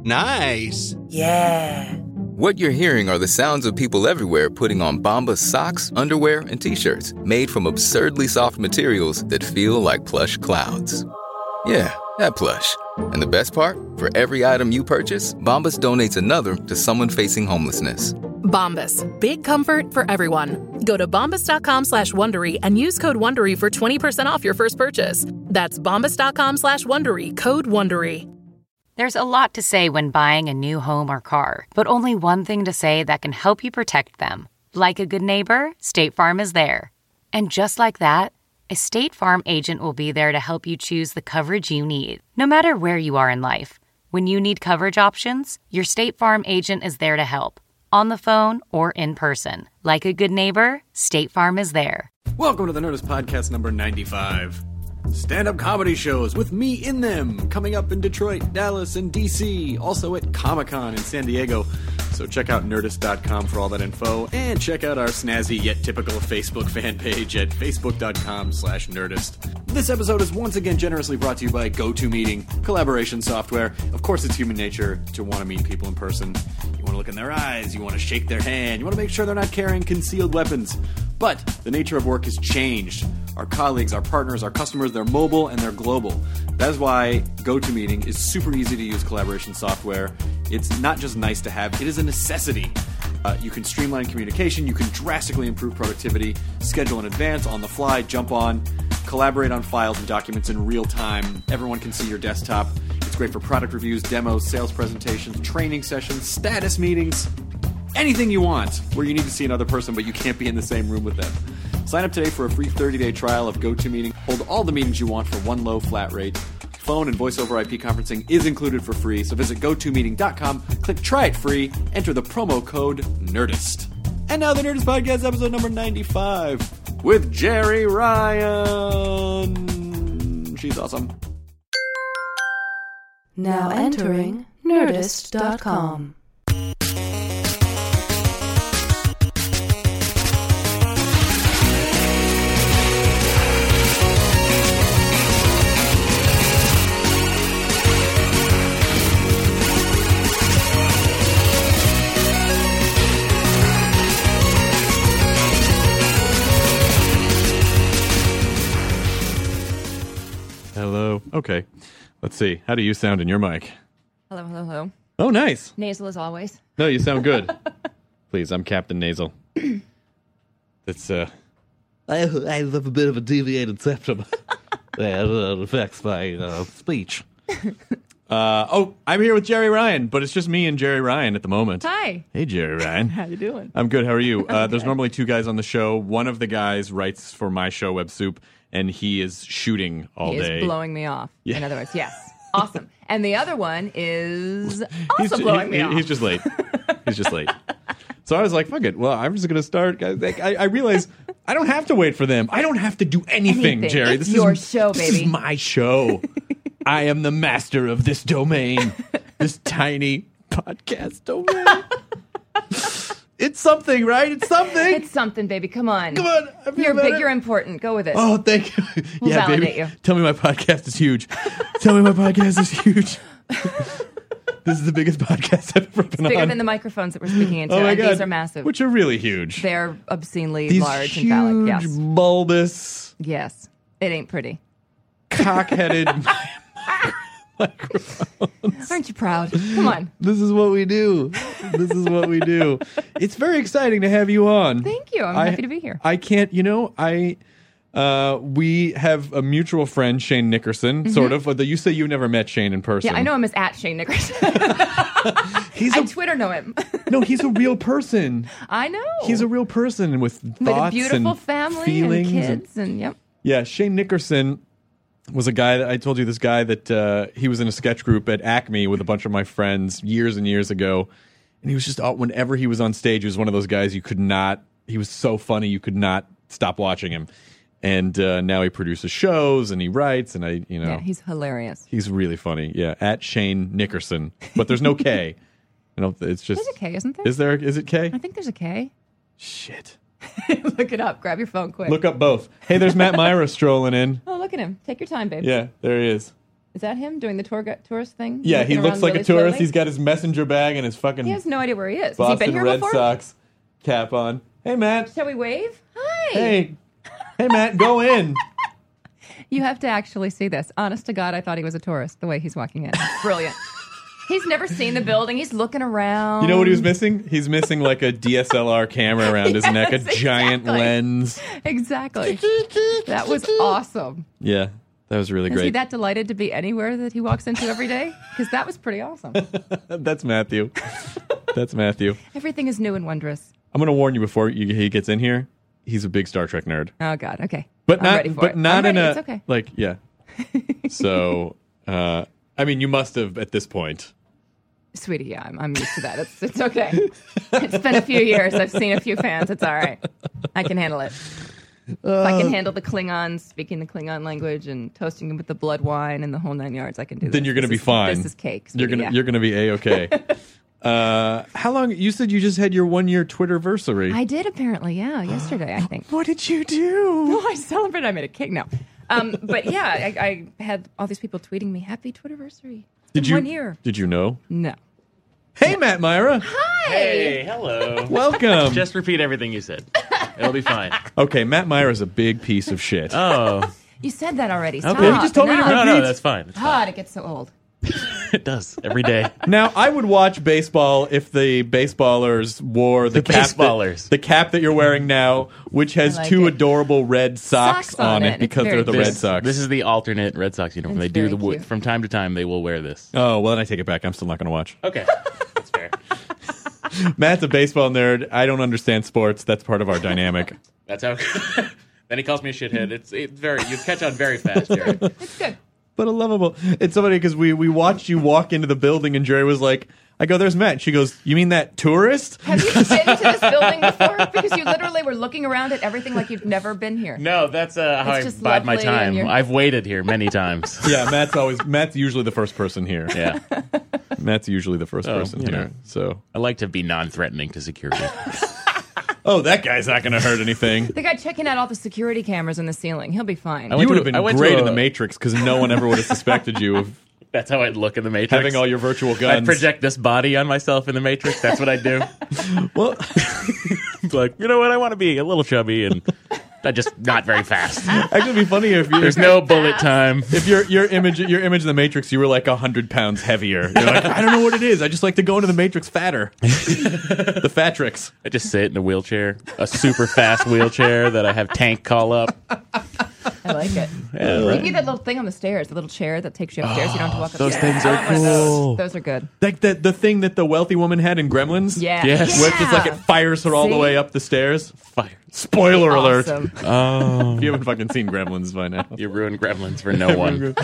Nice. Yeah. What you're hearing are the sounds of people everywhere putting on Bombas socks, underwear, and T-shirts made from absurdly soft materials that feel like plush clouds. Yeah, that plush. And the best part? For every item you purchase, Bombas donates another to someone facing homelessness. Bombas. Big comfort for everyone. Go to bombas.com/Wondery and use code Wondery for 20% off your first purchase. That's bombas.com/Wondery, code Wondery. There's a lot to say when buying a new home or car, but only one thing to say that can help you protect them. Like a good neighbor, State Farm is there. And just like that, a State Farm agent will be there to help you choose the coverage you need, no matter where you are in life. When you need coverage options, your State Farm agent is there to help, on the phone or in person. Like a good neighbor, State Farm is there. Welcome to the Nerdist Podcast number 95. Stand-up comedy shows with me in them, coming up in Detroit, Dallas, and D.C., also at Comic-Con in San Diego. So check out Nerdist.com for all that info, and check out our snazzy yet typical Facebook fan page at facebook.com/Nerdist. This episode is once again generously brought to you by GoToMeeting, collaboration software. Of course, it's human nature to want to meet people in person. You want to look in their eyes, you want to shake their hand, you want to make sure they're not carrying concealed weapons. But the nature of work has changed. Our colleagues, our partners, our customers, they're mobile and they're global. That is why GoToMeeting is super easy to use collaboration software. It's not just nice to have, it is a necessity. You can streamline communication, you can drastically improve productivity, schedule in advance, on the fly, jump on, collaborate on files and documents in real time. Everyone can see your desktop. It's great for product reviews, demos, sales presentations, training sessions, status meetings, anything you want where you need to see another person but you can't be in the same room with them. Sign up today for a free 30-day trial of GoToMeeting. Hold all the meetings you want for one low flat rate. Phone and voice over IP conferencing is included for free, so visit GoToMeeting.com, click Try It Free, enter the promo code NERDIST. And now the Nerdist Podcast, episode number 95, with Jerry Ryan. She's awesome. Now entering Nerdist.com. Hello. Okay. Let's see. How do you sound in your mic? Hello, hello, hello. Oh, nice. Nasal as always. No, you sound good. Please, I'm Captain Nasal. It's, I have a bit of a deviated septum that affects my speech. I'm here with Jerry Ryan, but it's just me and Jerry Ryan at the moment. Hi. Hey, Jerry Ryan. How you doing? I'm good. How are you? There's normally two guys on the show. One of the guys writes for my show, Web Soup, and he is shooting all day. He is blowing me off. Yeah. In other words, yes. Awesome. And the other one is also blowing me off. He's just late. He's just late. So I was like, fuck it. Well, I'm just going to start. I realize I don't have to wait for them. I don't have to do anything, Jerry. It's your show, baby. This is my show. I am the master of this domain. This tiny podcast domain. It's something, right? It's something. It's something, baby. Come on. Come on. You're big. You're important. Go with it. Oh, thank you. We'll yeah, validate baby. you. Tell me my podcast is huge. Tell me my podcast is huge. This is the biggest podcast I've ever been on. Bigger than the microphones that we're speaking into. Oh my and God. These are massive. Which are really huge. They're obscenely These large and phallic. Yes. huge, bulbous, Yes. It ain't pretty. cock-headed Aren't you proud? Come on. This is what we do. This is what we do. It's very exciting to have you on. Thank you. I'm happy to be here. I can't, we have a mutual friend, Shane Nickerson, sort of. You say you never met Shane in person. Yeah, I know him as @Shane Nickerson. I Twitter know him. No, he's a real person. I know. He's a real person with thoughts with a beautiful and family feelings and kids and yep. Yeah, Shane Nickerson was a guy that I told you, this guy that he was in a sketch group at Acme with a bunch of my friends years and years ago. And he was just, whenever he was on stage, he was one of those guys he was so funny, you could not stop watching him. And now he produces shows and he writes and Yeah, he's hilarious. He's really funny. Yeah, @Shane Nickerson. But there's no K. It's just. There's a K, isn't there? Is it K? I think there's a K. Shit. Look it up. Grab your phone quick. Look up both. Hey, there's Matt Myra strolling in. Oh, look at him. Take your time, babe. Yeah, there he is. Is that him doing the tourist thing? Yeah, he Looking looks around like a really tourist. slowly? He's got his messenger bag and his fucking He has no idea where he is. Boston Has he been here Red before? Sox cap on. Hey, Matt. Shall we wave? Hi. Hey, Matt, go in. You have to actually see this. Honest to God, I thought he was a tourist the way he's walking in. Brilliant. He's never seen the building. He's looking around. You know what he was missing? He's missing like a DSLR camera around his neck, a Yes, giant exactly. lens. Exactly. That was awesome. Yeah, that was really Is he great. that delighted to be anywhere that he walks into every day? Because that was pretty awesome. That's Matthew. That's Matthew. Everything is new and wondrous. I'm going to warn you before he gets in here. He's a big Star Trek nerd. Oh, God. Okay. But I'm not, ready for but it. not I'm in ready. a It's okay. like, yeah. So, I mean, you must have at this point. Sweetie, yeah, I'm used to that. It's okay. It's been a few years. I've seen a few fans. It's all right. I can handle it. If I can handle the Klingons, speaking the Klingon language and toasting them with the blood wine and the whole 9 yards, I can do that. Then you're going to be fine. This is cake. You're sweetie, going to be A-okay. How long? You said you just had your 1 year Twitterversary. I did apparently, yeah, yesterday, I think. What did you do? No, I celebrated. I made a cake now. But yeah, I had all these people tweeting me, happy Twitterversary. Did you 1 year. Did you know? No. Hey, Matt Myra. Hi. Hey, hello. Welcome. Just repeat everything you said. It'll be fine. Okay, Matt Myra's a big piece of shit. Oh, You said that already. Stop. okay. You just told me to Enough. no, that's fine. It's fine. God, it gets so old. It does every day. Now, I would watch baseball if the baseballers wore the cap baseballers. the cap that you're wearing now, which has I like two it. adorable red socks Socks on on it. it It's because very they're the cute. Red Sox. This is the alternate Red Sox uniform. It's They do very cute. from time to time. They will wear this. Oh, well, then I take it back. I'm still not going to watch. Okay, that's fair. Matt's a baseball nerd. I don't understand sports. That's part of our dynamic. That's how. Then he calls me a shithead. It's very. You catch on very fast, Jerry. It's good. But a lovable. It's so funny because we watched you walk into the building and Jerry was like, I go, there's Matt. She goes, you mean that tourist? Have you been to this building before? Because you literally were looking around at everything like you've never been here. No, that's how I just bide my lovely and time. you're- I've waited here many times. Yeah, Matt's usually the first person here. Yeah, Matt's usually the first person you here. know. So, I like to be non-threatening to security. oh, that guy's not going to hurt anything. The guy checking out all the security cameras in the ceiling. He'll be fine. I went You would to- have been I went to great a- in the Matrix because no one ever would have suspected you of That's how I'd look in the Matrix. having all your virtual I'd guns. project this body on myself in the Matrix. That's what I'd do. Well, Like, you know what? I want to be a little chubby and just not very fast. actually, it'd be funny if you. There's no bullet time. If your image in the Matrix, you were like 100 pounds heavier. You're like, I don't know what it is. I just like to go into the Matrix fatter. The Fatrix. I just sit in a wheelchair, a super fast wheelchair that I have Tank call up. I like it. Yeah, You right. can get that little thing on the stairs, the little chair that takes you upstairs. You don't have to walk Those upstairs. things are I want one of those. cool. Those are good. Like the thing that the wealthy woman had in Gremlins. Yeah. Yes. Where it's just like it fires her all the See? way up the stairs. Fire. Spoiler alert. Awesome. Oh, If you haven't fucking seen Gremlins by now. you ruined Gremlins for no one.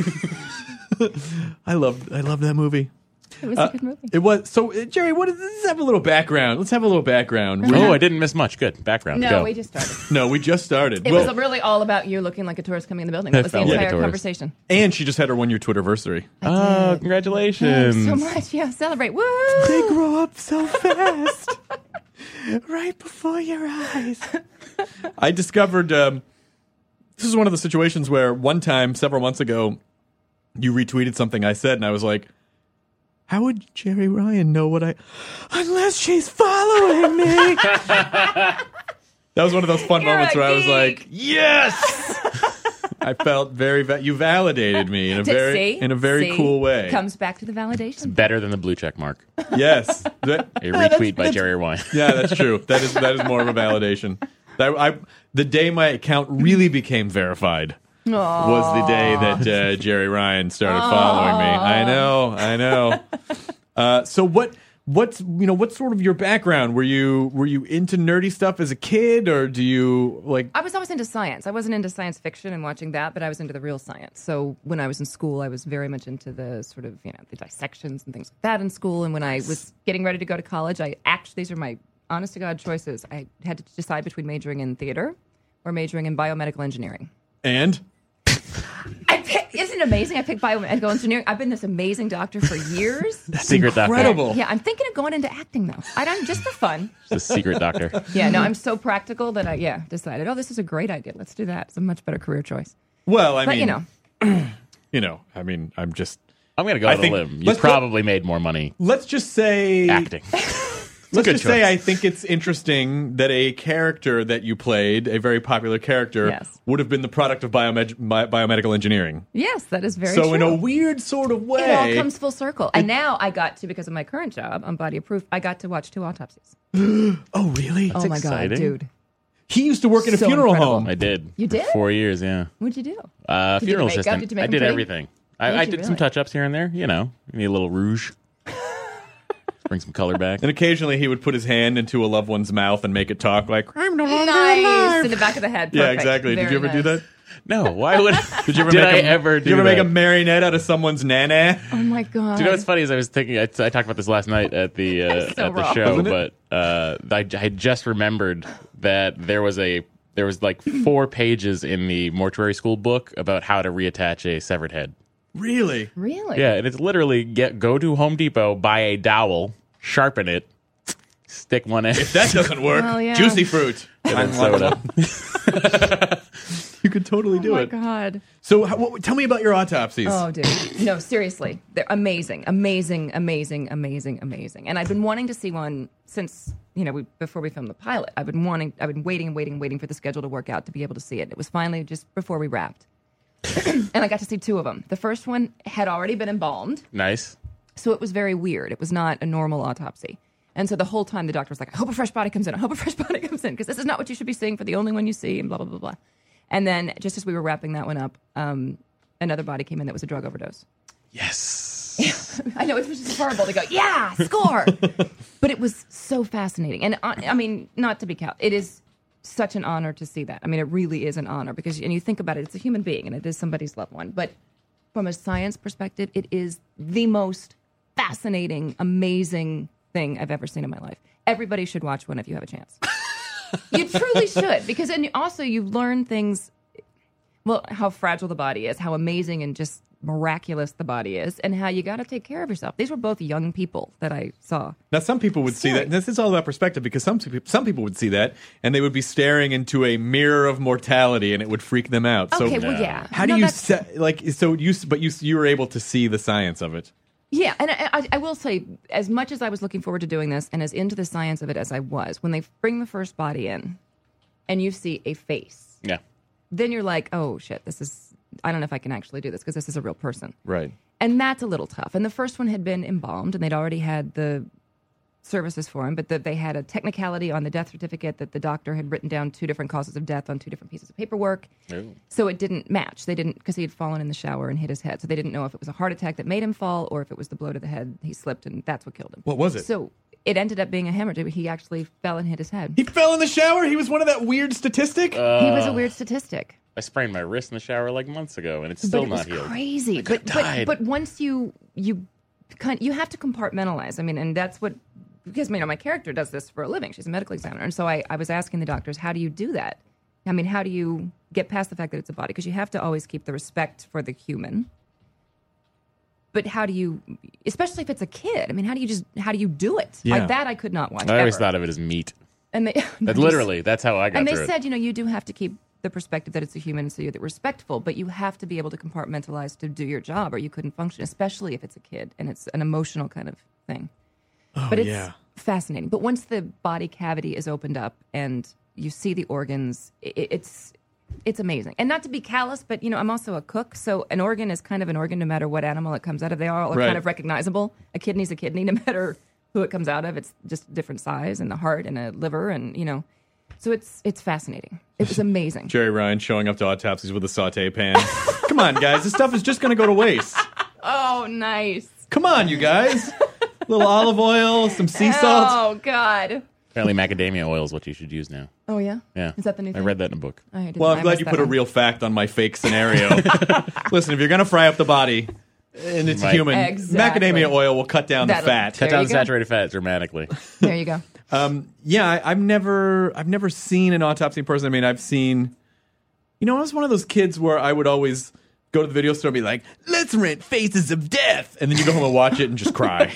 I love that movie. It was a good movie. It was so Jerry. Let's have a little background. Let's have a little background. Oh, I didn't miss much. Good background. No, Go. we just started. No, we just started. It Well, was really all about you looking like a tourist coming in the building. That was the felt like a entire tourist. conversation. and she just had her 1 year Twitterversary. Oh, Thanks congratulations. so much. Yeah, celebrate. Woo! They grow up so fast, right before your eyes. I discovered this is one of the situations where one time, several months ago, you retweeted something I said, and I was like, how would Jerry Ryan know what unless she's following me? That was one of those fun You're moments a where I was geek. like, yes! I felt very, you validated me in a very See? cool way. Comes back to the validation. Better than the blue check mark. Yes. A retweet by Jerry Wine. Yeah, that's true. That is more of a validation. The day my account really became verified was the day that Jerry Ryan started following me. I know. So what's sort of your background? Were you into nerdy stuff as a kid, or do you like? I was always into science. I wasn't into science fiction and watching that, but I was into the real science. So when I was in school, I was very much into the sort of, the dissections and things like that in school. And when I was getting ready to go to college, these are my honest to God choices. I had to decide between majoring in theater or majoring in biomedical engineering. And Isn't it amazing? I picked biomedical engineering. I've been this amazing doctor for years. Secret doctor. incredible. Yeah, I'm thinking of going into acting though. Just for fun. The secret doctor. Yeah, no, I'm so practical that I decided, this is a great idea. Let's do that. It's a much better career choice. Well, I But mean, I mean, I'm just. I'm going to go out on a limb. You probably made more money Let's just say acting. Let's good just say choice. I think it's interesting that a character that you played, a very popular character, Yes. would have been the product of biomedical engineering. Yes, that is very So true. in a weird sort of way, it all comes full circle. And now I got to, because of my current job on Body of Proof, I got to watch 2 autopsies. oh really? Oh my exciting. God, dude. He used to work in a So funeral incredible. home. I did. You for did? 4 years, yeah. What'd you do? Funeral Did you do makeup? assistant. Did you make I them did pretty? everything. Did I you did some really? touch-ups here and there, Need a little rouge. Bring some color back. And occasionally he would put his hand into a loved one's mouth and make it talk like, I'm no longer Nice. alive. In the back of the head. Yeah, Perfect. exactly. Did Very you ever do nice. that? No, why would Did you ever did make I a, ever do Did you ever make that? a marionette out of someone's nana? Oh my God. Do you know what's funny is I was thinking I talked about this last night at the So at the wrong. show, Wasn't it? but I had just remembered that there was like 4 pages in the mortuary school book about how to reattach a severed head. Really? Really? Yeah, and it's literally go to Home Depot, buy a dowel, sharpen it, stick one end. If that doesn't work, Well, yeah. juicy fruit. and sew it up. You could totally do Oh my it. God. So tell me about your autopsies. Oh, dude. No, seriously. They're amazing, amazing, amazing, amazing, amazing. And I've been wanting to see one since, before we filmed the pilot. I've been waiting for the schedule to work out to be able to see it. It was finally just before we wrapped. And I got to see 2 of them. The first one had already been embalmed, Nice. so it was very weird. It was not a normal autopsy. And so the whole time the doctor was like, I hope a fresh body comes in. I hope a fresh body comes in, because this is not what you should be seeing for the only one you see, and blah, blah, blah, blah. And then just as we were wrapping that one up, another body came in that was a drug overdose. Yes. I know, it was just horrible to go, yeah, score. But it was so fascinating. And I mean, not to be it is such an honor to see that. I mean, it really is an honor because, and you think about it, it's a human being and it is somebody's loved one. But from a science perspective, it is the most fascinating, amazing thing I've ever seen in my life. Everybody should watch one if you have a chance. You truly should, because and also you learn things, well, how fragile the body is, how amazing and just miraculous the body is, and how you got to take care of yourself. These were both young people that I saw. Now, some people would see that. And this is all about perspective, because some people would see that and they would be staring into a mirror of mortality, and it would freak them out. Okay, So, well, yeah. how do No, you that's- but you were able to see the science of it? Yeah, and I will say, as much as I was looking forward to doing this and as into the science of it as I was, when they bring the first body in and you see a face, Yeah. then you're like, oh, shit, I don't know if I can actually do this because this is a real person. Right. And that's a little tough. And the first one had been embalmed, and they'd already had the services for him, but they had a technicality on the death certificate that the doctor had written down 2 different causes of death on 2 different pieces of paperwork. Ooh. So it didn't match. They didn't, because he had fallen in the shower and hit his head. So they didn't know if it was a heart attack that made him fall or if it was the blow to the head. He slipped and that's what killed him. What was it? So it ended up being a hemorrhage. He actually fell and hit his head. He fell in the shower? He was one of that weird statistic? He was a weird statistic. I sprained my wrist in the shower like months ago, and it's still But it not was healed. crazy. could've died. But once you have to compartmentalize. I mean, and that's what, because my character does this for a living. She's a medical examiner, and so I was asking the doctors, how do you do that? I mean, how do you get past the fact that it's a body? Because you have to always keep the respect for the human. But how do you, especially if it's a kid? I mean, how do you do it? Yeah. Like that, I could not watch. I always ever. thought of it as meat. And they, That's how I got and they through said, it. you do have to keep the perspective that it's a human, so you're respectful, but you have to be able to compartmentalize to do your job, or you couldn't function, especially if it's a kid and it's an emotional kind of thing. But it's fascinating. But once the body cavity is opened up and you see the organs, it's amazing. And not to be callous, but I'm also a cook, so an organ is kind of an organ no matter what animal it comes out of. They all are Right. kind of recognizable. A kidney's a kidney no matter who it comes out of. It's just a different size, and the heart and a liver, and so it's fascinating. It was amazing. Jerry Ryan showing up to autopsies with a saute pan. Come on, guys. This stuff is just going to go to waste. Oh, nice. Come on, you guys. A little olive oil, some sea salt. Oh, God. Apparently, macadamia oil is what you should use now. Oh, yeah? Yeah. Is that the new thing? I read that in a book. I didn't- Well, I'm I glad missed you that put a one. real fact on my fake scenario. Listen, if you're going to fry up the body and it's Right. human, Exactly. macadamia oil will cut down the That'll- fat. Cut There down you the go. saturated fat dramatically. There you go. Yeah, I've never seen an autopsy in person. I mean, I've seen, I was one of those kids where I would always go to the video store and be like, let's rent Faces of Death. And then you go home and watch it and just cry.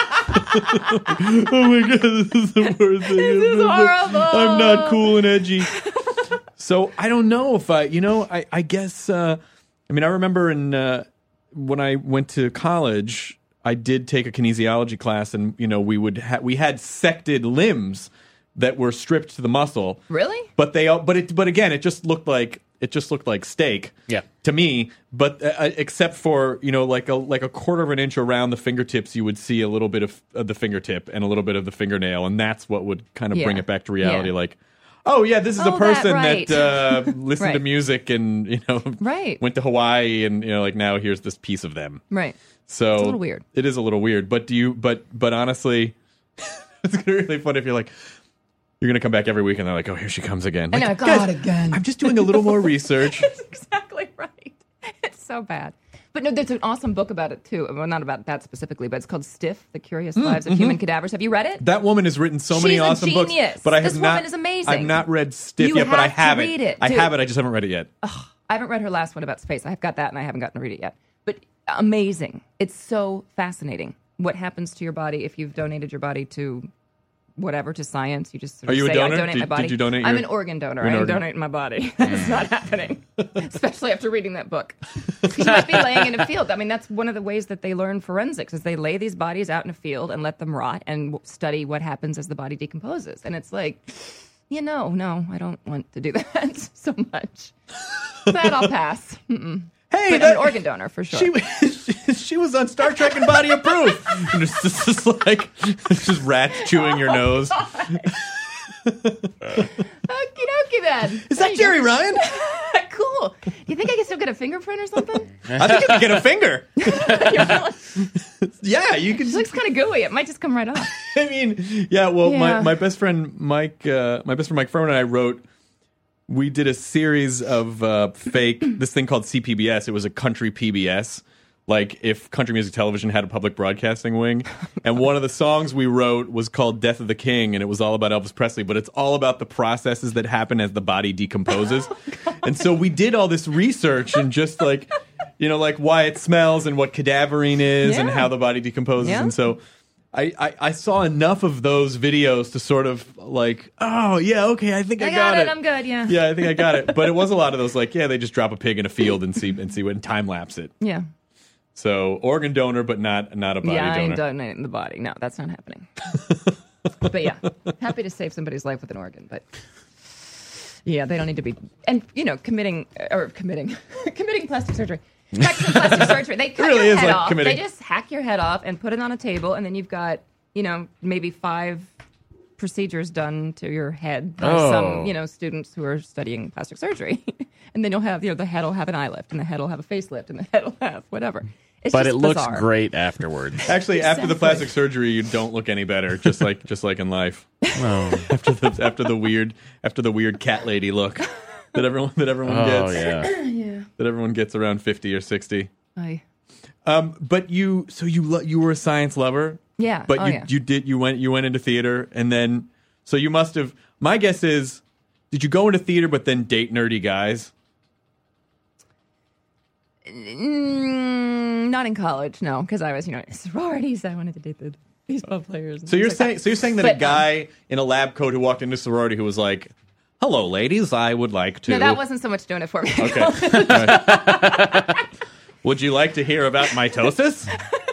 Oh my God, this is the worst thing. This is horrible. I'm not cool and edgy. So I don't know if I guess, I remember in when I went to college, I did take a kinesiology class, and we had sected limbs that were stripped to the muscle. Really? But again, it just looked like steak. Yeah. To me, but except for like a quarter of an inch around the fingertips, you would see a little bit of the fingertip and a little bit of the fingernail, and that's what would kind of bring it back to reality. Yeah. Like, oh yeah, this is a person right. that listened Right. to music and Right. went to Hawaii, and like now here's this piece of them. Right. So It's a little weird. It is a little weird, but but honestly, it's gonna be really fun if you're like, you're gonna come back every week and they're like, oh, here she comes again. I know, Like, God, guys, again. I'm just doing a little more research. That's exactly right. It's so bad. But no, there's an awesome book about it too. Well, not about that specifically, but it's called Stiff: The Curious Lives of Human Cadavers. Have you read it? That woman has written so many She's a awesome books, genius. but I This have not. woman is amazing. I've not read Stiff You yet, but I have to have it. read it, I dude. have it. I just haven't read it yet. I haven't read her last one about space. I have got that, and I haven't gotten to read it yet. But amazing. It's so fascinating what happens to your body if you've donated your body to whatever, to science. You just sort Are of you a say, donor? I donate my Did body. you donate I'm your- an organ donor. You're an I am organ. donating my body. That's not happening, especially after reading that book. You might be laying in a field. I mean, that's one of the ways that they learn forensics is they lay these bodies out in a field and let them rot and study what happens as the body decomposes. And it's like, no, I don't want to do that so much. That I'll pass. Hey, But I'm an organ donor for sure. She was on Star Trek and Body of Proof. And it's just like it's just rats chewing your nose. Okie dokie then. Is that Jerry Ryan? Cool. Do you think I can still get a fingerprint or something? I think you can get a finger. Yeah, you can. It looks kind of gooey. It might just come right off. I mean, yeah. Well, Yeah. my best friend Mike Furman and I wrote. We did a series of fake this thing called CPBS. It was a country PBS, like if country music television had a public broadcasting wing. And one of the songs we wrote was called "Death of the King," and it was all about Elvis Presley. But it's all about the processes that happen as the body decomposes. And so we did all this research and just like why it smells and what cadaverine is and Yeah. how the body decomposes. Yeah. And so I saw enough of those videos to sort of like, oh yeah, okay, I think I got it. I'm good. Yeah. Yeah, I think I got it. But it was a lot of those like, yeah, they just drop a pig in a field and see what and time lapse it. Yeah. So organ donor, but not a body Yeah, I ain't donor. donating the body. No, that's not happening. But yeah, happy to save somebody's life with an organ. But yeah, they don't need to be. And committing plastic surgery. Practicing plastic surgery. They cut really your is head like off. committing. They just hack your head off and put it on a table, and then you've got maybe 5 procedures done to your head by some students who are studying plastic surgery. And then you'll have the head will have an eye lift, and the head will have a facelift, and the head will have whatever. It's But just it looks bizarre. great afterwards. Actually, after the Exactly. plastic surgery, you don't look any better. Just like in life. After the weird cat lady look that everyone Oh gets. yeah. That everyone gets around 50 or 60. Aye. But you were a science lover. Yeah. But Oh, yeah. you went into theater, and then so you must have. My guess is, did you go into theater but then date nerdy guys? Not in college, no, because I was, sororities. I wanted to date the baseball players. and So you're things like saying that But, a guy in a lab coat who walked into sorority who was like, "Hello, ladies, I would like to." No, that wasn't so much doing it for me. Okay. All right. Would you like to hear about mitosis?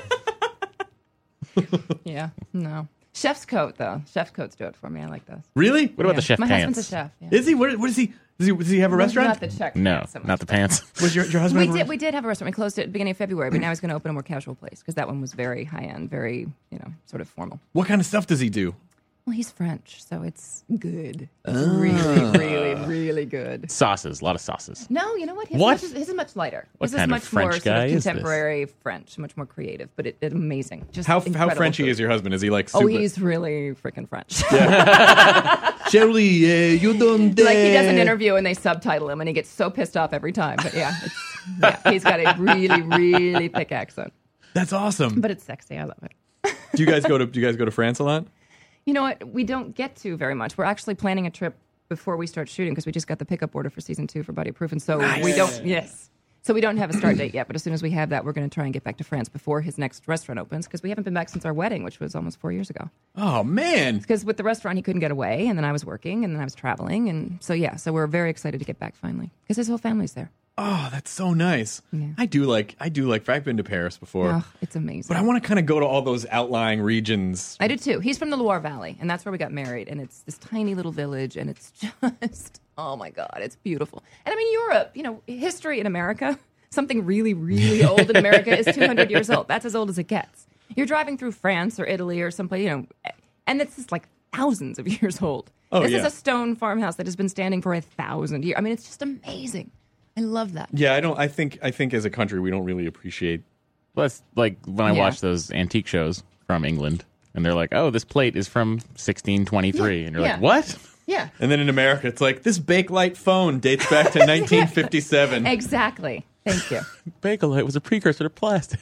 Yeah, no. Chef's coat, though. Chef's coats do it for me. I like those. Really? What about the chef My pants? husband's a chef. Yeah. Is he? What is he? Does he have a restaurant? Not the check. No, pants so much. not the pants. Was your husband? have a We did have a restaurant. We closed it at the beginning of February, but now he's going to open a more casual place because that one was very high end, very, sort of formal. What kind of stuff does he do? Well, he's French, so it's good. It's really, really, really good. Sauces, a lot of sauces. No, you know what? His, What? His is much lighter. What His kind is of much French more sort guy of is this? contemporary French, much more creative, but it's amazing. Just How incredible Frenchy food. is your husband? Is he like Oh, super? he's really freaking French. Shirley, you don't. Like he does an interview and they subtitle him, and he gets so pissed off every time. But yeah, he's got a really, really thick accent, That's awesome. but it's sexy. I love it. Do you guys go to France a lot? You know what? We don't get to very much. We're actually planning a trip before we start shooting because we just got the pickup order for season 2 for Body Proof, and so we don't. Yes. So we don't have a start date yet, but as soon as we have that, we're going to try and get back to France before his next restaurant opens because we haven't been back since our wedding, which was almost 4 years ago. Oh man. Because with the restaurant, he couldn't get away, and then I was working, and then I was traveling, and so we're very excited to get back finally because his whole family's there. Oh, that's so nice. Yeah. I've been to Paris before. Oh, it's amazing. But I want to kind of go to all those outlying regions. I do too. He's from the Loire Valley, and that's where we got married. And it's this tiny little village, and it's just, oh my God, it's beautiful. And I mean, Europe, history in America, something really, really old in America is 200 years old. That's as old as it gets. You're driving through France or Italy or someplace, and it's just like thousands of years old. Oh, this yeah. is a stone farmhouse that has been standing for 1,000 years. I mean, it's just amazing. I love that. Yeah, I think as a country we don't really appreciate. Well, that's like when I watch those antique shows from England, and they're like, "Oh, this plate is from 1623," and you're like, "What?" Yeah. And then in America, it's like this Bakelite phone dates back to 1957. Exactly. Thank you. Bakelite was a precursor to plastic.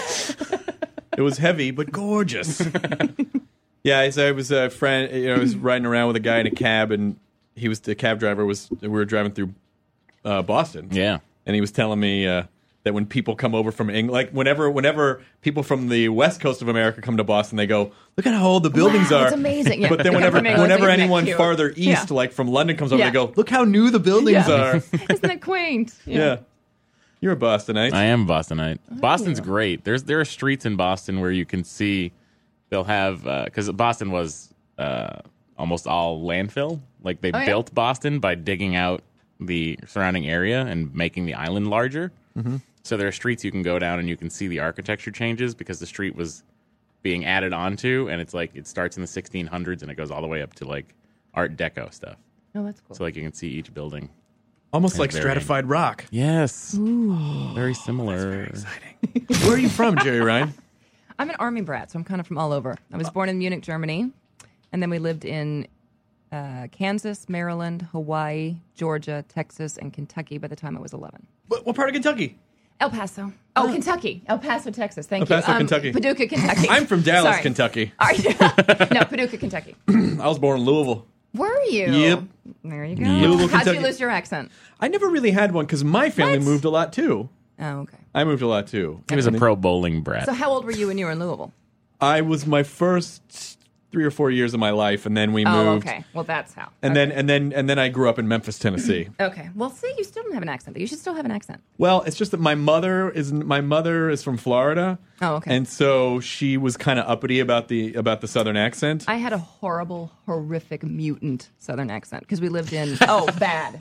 It was heavy but gorgeous. Yeah, so I was a friend. I was riding around with a guy in a cab, and the cab driver we were driving through Boston. Yeah, and he was telling me that when people come over from England, like whenever people from the west coast of America come to Boston, they go, "Look at how old the buildings are." It's amazing. Yeah. But then whenever anyone farther east, like from London, comes over, they go, "Look how new the buildings are." Isn't that quaint? Yeah. You're a Bostonite. I am a Bostonite. Boston's great. There are streets in Boston where you can see they'll have because Boston was almost all landfill. Like they built Boston by digging out the surrounding area and making the island larger. Mm-hmm. So there are streets you can go down and you can see the architecture changes because the street was being added onto, and it's like it starts in the 1600s and it goes all the way up to like Art Deco stuff. Oh, that's cool. So like you can see each building. Almost like stratified rock. Yes. Ooh. Very similar. That's very exciting. Where are you from, Jerry Ryan? I'm an Army brat, so I'm kind of from all over. I was born in Munich, Germany, and then we lived in Kansas, Maryland, Hawaii, Georgia, Texas, and Kentucky by the time I was 11. What part of Kentucky? El Paso. Oh, Kentucky. El Paso, Texas. Thank you. El Paso, Kentucky. Paducah, Kentucky. I'm from Dallas, Kentucky. Are you? No, Paducah, Kentucky. I was born in Louisville. Were you? Yep. There you go. Louisville, How'd Kentucky. you lose your accent? I never really had one because my family moved a lot too. Oh, okay. I moved a lot too. He was a pro bowling brat. So how old were you when you were in Louisville? I was my first 3 or 4 years of my life, and then we moved. Oh, okay. Well, that's how. And then I grew up in Memphis, Tennessee. Okay. Well, see, you still don't have an accent, but you should still have an accent. Well, it's just that my mother is from Florida. Oh, okay. And so she was kind of uppity about the southern accent. I had a horrible, horrific, mutant southern accent because we lived in bad.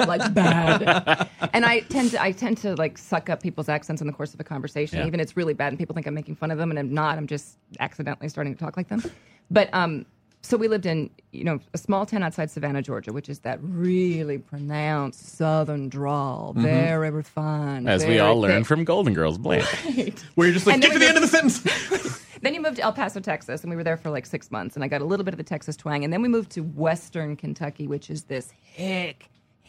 And I tend to like suck up people's accents in the course of a conversation. Yeah. Even it's really bad, and people think I'm making fun of them, and I'm not. I'm just accidentally starting to talk like them. But so we lived in a small town outside Savannah, Georgia, which is that really pronounced southern drawl, very refined. As we all learned from Golden Girls, Blanche. Right. Where you're just like, get to the end of the sentence. Then you moved to El Paso, Texas, and we were there for like 6 months, and I got a little bit of the Texas twang. And then we moved to Western Kentucky, which is this hick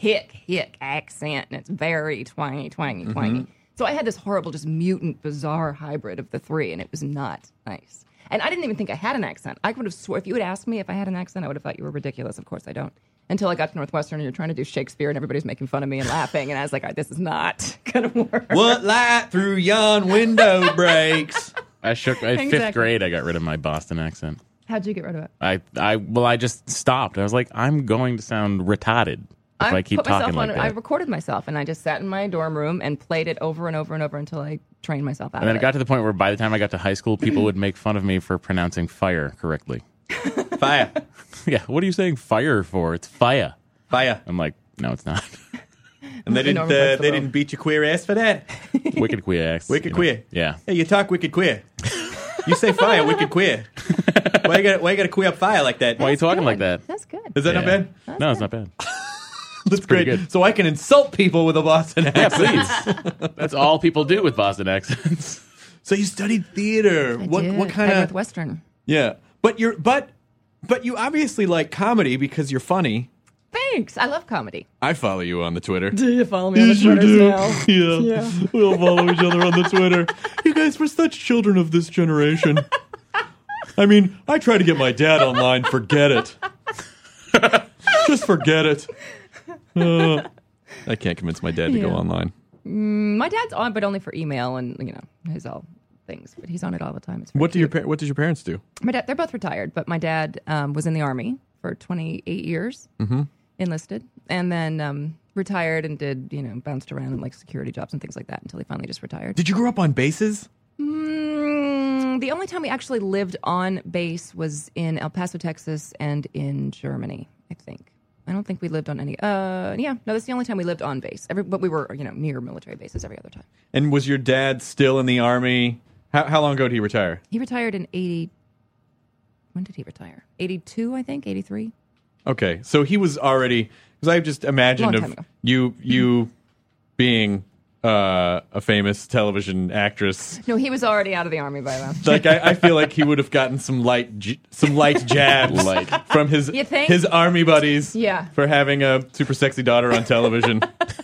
accent, and it's very twangy. So I had this horrible, just mutant, bizarre hybrid of the three, and it was not nice. And I didn't even think I had an accent. I would have swore, if you had asked me if I had an accent, I would have thought you were ridiculous. Of course I don't. Until I got to Northwestern and you're trying to do Shakespeare and everybody's making fun of me and laughing. And I was like, all right, this is not going to work. What light through yon window breaks? In fifth grade, I got rid of my Boston accent. How'd you get rid of it? I just stopped. I was like, I'm going to sound retarded if I keep talking like that. I recorded myself and I just sat in my dorm room and played it over and over and over until I trained myself out And then of it got to the point where by the time I got to high school, people would make fun of me for pronouncing fire correctly. Fire. Yeah, what are you saying fire for? It's fire. Fire. I'm like, no, it's not. And they didn't beat your queer ass for that. Wicked queer ass. Wicked queer. Yeah. Hey, you talk wicked queer. You say fire, wicked queer. Why you got to queer up fire like that? Why are you talking like that? That's good. Is that not bad? No, it's not bad. That's pretty great. good. So I can insult people with a Boston accent. Yeah, please. That's all people do with Boston accents. So you studied theater. What kind of Northwestern? Yeah, but you obviously like comedy because you're funny. Thanks. I love comedy. I follow you on the Twitter. Do you follow me on the Twitter now? Yeah. We all follow each other on the Twitter. You guys, we're such children of this generation. I mean, I try to get my dad online. Forget it. Just forget it. I can't convince my dad to go online. My dad's on, but only for email and his all things. But he's on it all the time. It's What did your parents do? My dad, they're both retired, but my dad was in the Army for 28 years, enlisted, and then retired and did, bounced around in like security jobs and things like that until he finally just retired. Did you grow up on bases? The only time we actually lived on base was in El Paso, Texas, and in Germany, I think. I don't think we lived on any. That's the only time we lived on base. But we were, near military bases every other time. And was your dad still in the Army? How long ago did he retire? He retired in 80. When did he retire? 82, I think, 83. Okay, so he was already, because I just imagined Long time of ago. you being a famous television actress. No, he was already out of the Army by then. Like I feel like he would have gotten some light jabs from his You think? his Army buddies. Yeah. For having a super sexy daughter on television.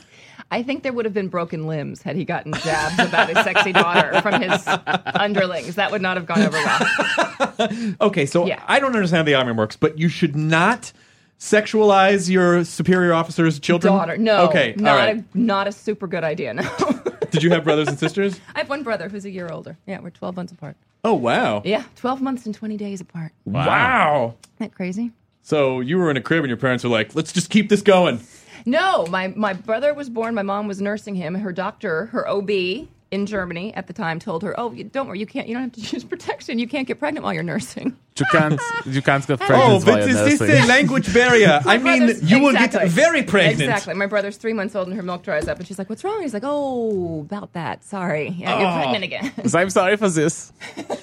I think there would have been broken limbs had he gotten jabs about his sexy daughter from his underlings. That would not have gone over well. Okay, so Yeah. I don't understand how the Army works, but you should not sexualize your superior officer's children. Daughter, no. Okay, all right. Not a super good idea, no. Did you have brothers and sisters? I have one brother who's a year older. Yeah, we're 12 months apart. Oh, wow. Yeah, 12 months and 20 days apart. Wow. Isn't that crazy? So you were in a crib and your parents were like, let's just keep this going. No, my brother was born. My mom was nursing him. Her doctor, her OB in Germany at the time, told her, don't worry, you don't have to use protection. You can't get pregnant while you're nursing. You can't get Oh, pregnant but while is this nursing. a language barrier? I mean, brother's- you will exactly. get very pregnant. Exactly. My brother's 3 months old and her milk dries up, and she's like, "What's wrong?" He's like, "Oh, about that. Sorry, yeah, you're pregnant again." So I'm sorry for this.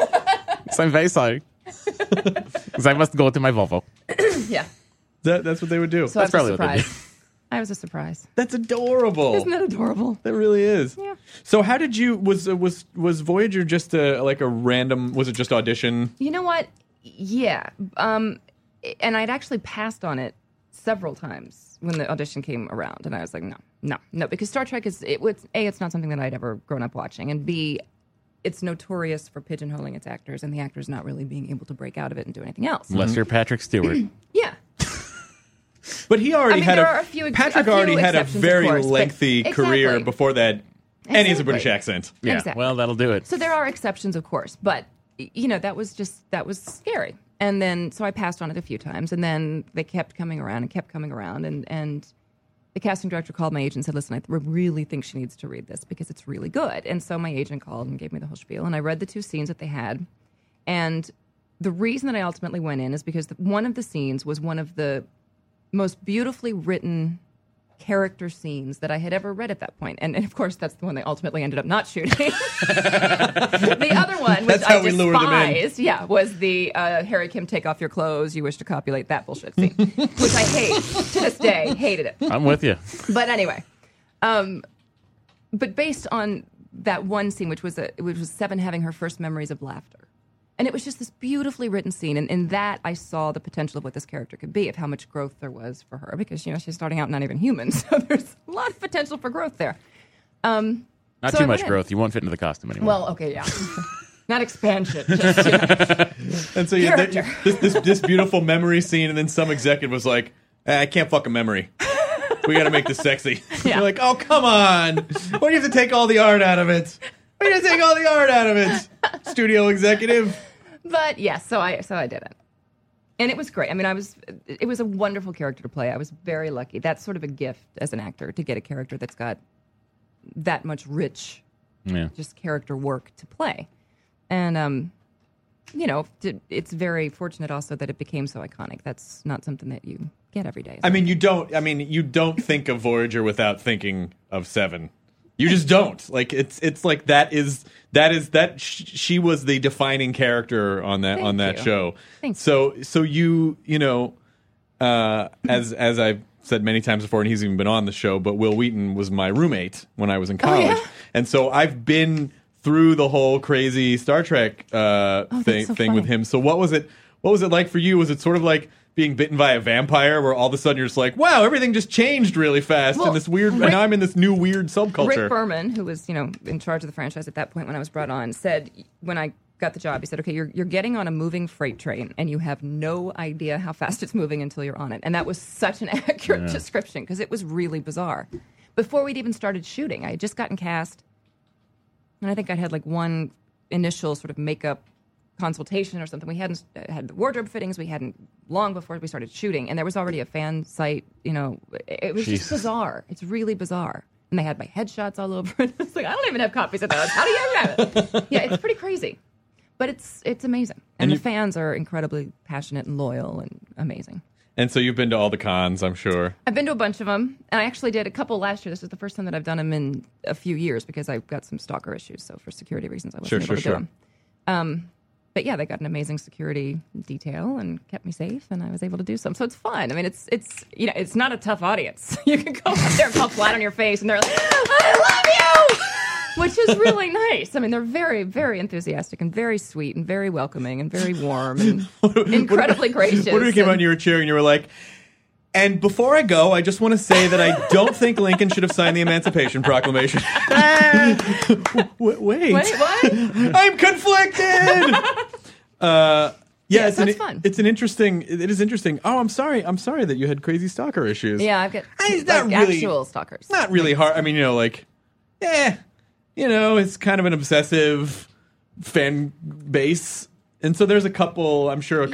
So I'm very sorry. Because I must go to my Volvo. Yeah. That's what they would do. So That's I was a probably what they surprise. I was a surprise. That's adorable. Isn't that adorable? That really is. Yeah. So how did you was Voyager just a random? Was it just audition? You know what? Yeah. And I'd actually passed on it several times when the audition came around, and I was like, no, because Star Trek it's not something that I'd ever grown up watching, and B, it's notorious for pigeonholing its actors, and the actors not really being able to break out of it and do anything else. Unless you're Patrick Stewart. Yeah. But he already had there are a few Patrick few already had a exceptions, of very course, but- lengthy career Exactly. before that, and he has a Exactly. British accent. Yeah, Exactly. well, that'll do it. So there are exceptions, of course, but that was scary. And then so I passed on it a few times, and then they kept coming around, and the casting director called my agent and said, "Listen, I really think she needs to read this because it's really good." And so my agent called and gave me the whole spiel, and I read the 2 scenes that they had. And the reason that I ultimately went in is because one of the scenes was one of the most beautifully written character scenes that I had ever read at that point. And of course, that's the one they ultimately ended up not shooting. The other one, which That's how I we lure them in. despised, was the Harry Kim, take off your clothes, you wish to copulate, that bullshit scene, which I hate to this day, hated it. I'm with you. But anyway, but based on that one scene, which was Seven having her first memories of laughter. And it was just this beautifully written scene. And in that, I saw the potential of what this character could be, of how much growth there was for her. Because, she's starting out not even human. So there's a lot of potential for growth there. Not So too I much went in. growth. You won't fit into the costume anymore. Well, okay, yeah. Not expansion. Just, And so Character. this beautiful memory scene, and then some executive was like, I can't fuck a memory. We got to make this sexy. Yeah. You're like, oh, come on. Why do you have to take all the art out of it? Why do you have to take all the art out of it, studio executive? But yes, so I did it. And it was great. I mean, it was a wonderful character to play. I was very lucky. That's sort of a gift as an actor, to get a character that's got that much rich just character work to play. And, it's very fortunate also that it became so iconic. That's not something that you get every day. I mean, you don't think of Voyager without thinking of Seven. You just don't. Like it's like she was the defining character on that you. show. Thanks. So as I've said many times before, and he's even been on the show, but Will Wheaton was my roommate when I was in college, and so I've been through the whole crazy Star Trek thing funny. with him. So what was it like for you? Was it sort of like being bitten by a vampire, where all of a sudden you're just like, wow, everything just changed really fast, Well, and this weird, and now I'm in this new weird subculture. Rick Berman, who was, in charge of the franchise at that point when I was brought on, said when I got the job, he said, okay, you're getting on a moving freight train and you have no idea how fast it's moving until you're on it. And that was such an accurate description, because it was really bizarre. Before we'd even started shooting, I had just gotten cast, and I think I'd had like one initial sort of makeup consultation or something. We hadn't had the wardrobe fittings. We hadn't long before we started shooting, and there was already a fan site. It was just bizarre. It's really bizarre. And they had my headshots all over it. It's like, I don't even have copies of those. How do you have it? Yeah, it's pretty crazy. But it's amazing. And the fans are incredibly passionate and loyal and amazing. And so you've been to all the cons, I'm sure. I've been to a bunch of them. And I actually did a couple last year. This is the first time that I've done them in a few years because I've got some stalker issues. So for security reasons, I wasn't able to do them. But yeah, they got an amazing security detail and kept me safe, and I was able to do some. So it's fun. I mean, it's not a tough audience. You can go out there and fall flat on your face, and they're like, "I love you," which is really nice. I mean, they're very, very enthusiastic and very sweet and very welcoming and very warm and incredibly gracious. What if you came out in your chair and you were like, "And before I go, I just want to say that I don't think Lincoln should have signed the Emancipation Proclamation." Wait, what? I'm conflicted. That's fun. It is interesting. Oh, I'm sorry that you had crazy stalker issues. Yeah, I've got actual stalkers. Not really hard. I mean, it's kind of an obsessive fan base, and so there's a couple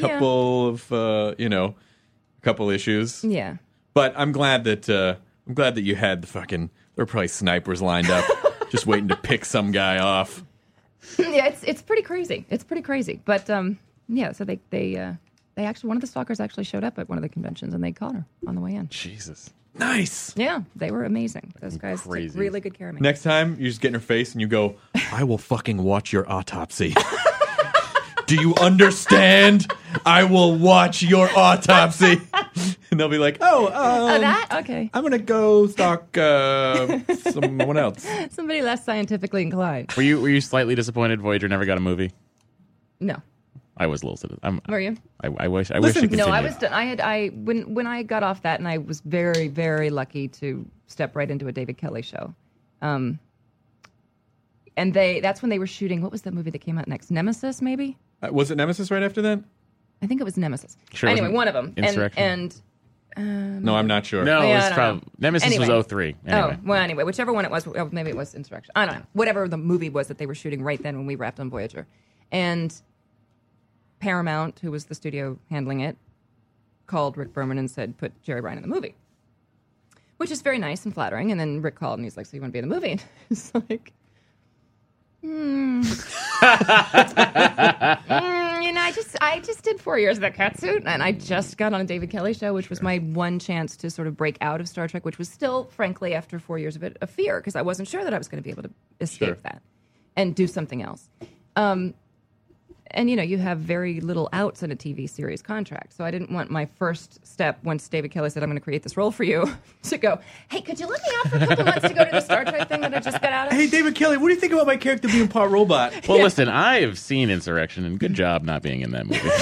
issues. Yeah. But I'm glad that you had there were probably snipers lined up just waiting to pick some guy off. Yeah, it's pretty crazy. It's pretty crazy. But so they actually, one of the stalkers actually showed up at one of the conventions and they caught her on the way in. Jesus. Nice. Yeah, they were amazing. Those guys took really good care of me. Next time you just get in her face and you go, "I will fucking watch your autopsy." Do you understand? I will watch your autopsy. And they'll be like, that? Okay. I'm going to go stalk someone else. Somebody less scientifically inclined. Were you slightly disappointed Voyager never got a movie? No. I was a little. Were you? I wish it continued. No, I was done. When I got off that, and I was very, very lucky to step right into a David Kelly show. And that's when they were shooting, what was that movie that came out next? Nemesis, maybe? Was it Nemesis right after that? I think it was Nemesis. Sure, anyway, one of them. Insurrection. No, I'm not sure. No, it was probably Nemesis was 2003. Anyway. Oh, well, anyway, whichever one it was, maybe it was Insurrection. I don't know. Whatever the movie was that they were shooting right then when we wrapped on Voyager. And Paramount, who was the studio handling it, called Rick Berman and said, "Put Jerry Bryan in the movie." Which is very nice and flattering. And then Rick called and he's like, "So you want to be in the movie?" And it's like, I just did 4 years of that catsuit, and I just got on a David Kelly show, which was my one chance to sort of break out of Star Trek, which was still, frankly, after 4 years of it, a fear, because I wasn't sure that I was going to be able to escape that and do something else. And, you have very little outs in a TV series contract. So I didn't want my first step, once David Kelly said, "I'm going to create this role for you," to go, "Hey, could you let me out for a couple months to go to the Star Trek thing that I just got out of?" Hey, David Kelly, what do you think about my character being part robot? Well, listen, I have seen Insurrection, and good job not being in that movie.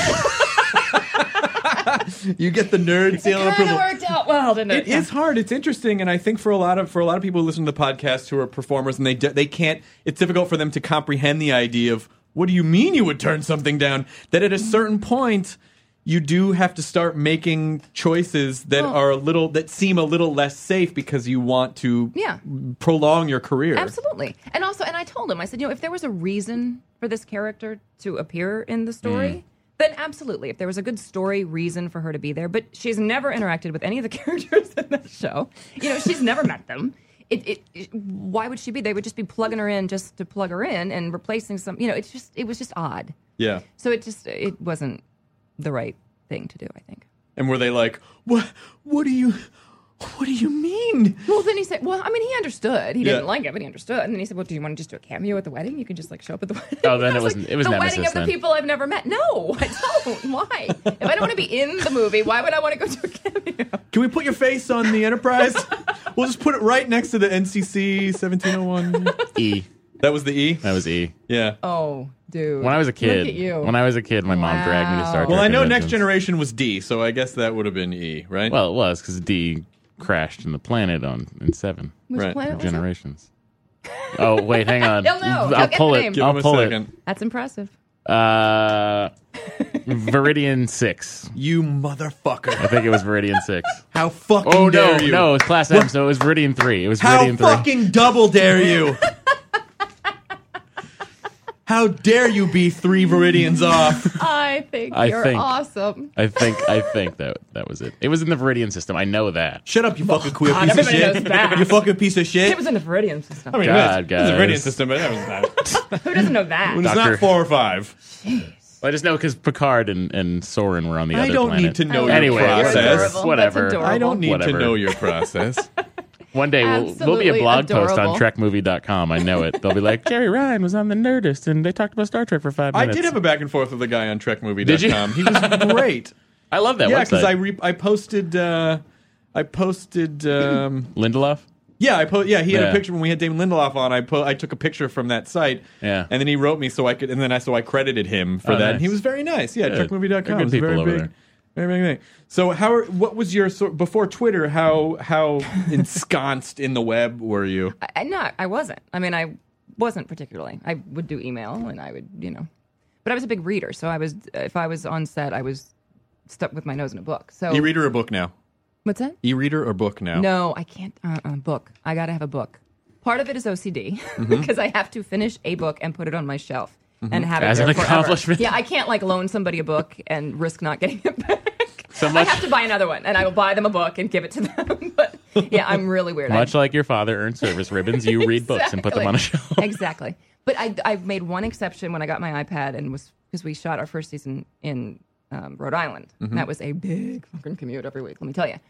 You get the nerd seal of approval. It kind of worked out well, didn't it? It is hard. It's interesting, and I think for a lot of people who listen to the podcast who are performers, and they can't. It's difficult for them to comprehend the idea of, what do you mean you would turn something down? That at a certain point, you do have to start making choices that seem a little less safe because you want to prolong your career. Absolutely. And I told him, I said, if there was a reason for this character to appear in the story, then absolutely. If there was a good story reason for her to be there, but she's never interacted with any of the characters in that show. She's never met them. Why would she be? They would just be plugging her in just to plug her in and replacing some. It was just odd. Yeah. So it wasn't the right thing to do, I think. And were they like, what do you mean? Well, then he said, he understood. He didn't like it, but he understood. And then he said, "Well, do you want to just do a cameo at the wedding? You can just show up at the wedding." Oh, then it was the Nemesis, wedding of the then. people I've never met. No, I don't. Why? If I don't want to be in the movie, why would I want to go to a cameo? Can we put your face on the Enterprise? We'll just put it right next to the NCC 1701. E. That was the E? That was E. Yeah. Oh, dude. When I was a kid. Look at you. When I was a kid, my mom dragged me to Star Trek. Well, I know Next conventions. Generation was D, so I guess that would have been E, right? Well, it was, because D crashed in the planet in 7. Which planet was Generations. Oh, wait, hang on. You'll know. I'll pull it. Give I'll him a pull it. second. That's impressive. Viridian 6. You motherfucker. I think it was Viridian 6. How fucking Oh, no, dare you? no, it was Class M, so it was Viridian 3. It was How Viridian 3. fucking double dare you? How dare you be 3 Viridians off? I think I you're think- awesome. I think that was it. It was in the Viridian system. I know that. Shut up, you fucking queer God, piece of everybody shit. knows that. You fucking piece of shit. It was in the Viridian system. I mean, God, it's a Viridian guys. system, but that was not. Who doesn't know that? It's Doctor- not 4 or 5. Well, I just know because Picard and Soren were on the I other don't planet. need to know your Anyway, process. adorable. whatever. That's adorable. I don't need Whatever. to know your process. One day we'll be a Absolutely blog post on adorable. trekmovie.com. I know it. They'll be like, Jerry Ryan was on the Nerdist and they talked about Star Trek for 5 I minutes. did have a back and forth with a guy on TrekMovie.com. Did you? He was great. I love that Yeah, website. because I posted. Lindelof? Yeah, he had Yeah. a picture when we had Damon Lindelof on. I took a picture from that site. Yeah. and then he wrote me so I could, and then I credited him for Oh, that. nice. And he was very nice. Yeah, Good. TrekMovie.com. They're good It's a people very over big, there. very big thing. So what was your before Twitter? How ensconced in the web were you? I wasn't. I mean, I wasn't particularly. I would do email, and I would, but I was a big reader. So if I was on set, I was stuck with my nose in a book. So E-reader or book now? what's that? E-reader or book now? No, I can't. Book. I got to have a book. Part of it is OCD Mm-hmm. because I have to finish a book and put it on my shelf and have As it there an forever. accomplishment. Yeah, I can't loan somebody a book and risk not getting it back. So I much- have to buy another one, and I will buy them a book and give it to them. But yeah, I'm really weird. Much like your father earned service ribbons, you read books and put them on a shelf. Exactly. But I made one exception when I got my iPad and was because we shot our first season in Rhode Island. Mm-hmm. And that was a big fucking commute every week. Let me tell you.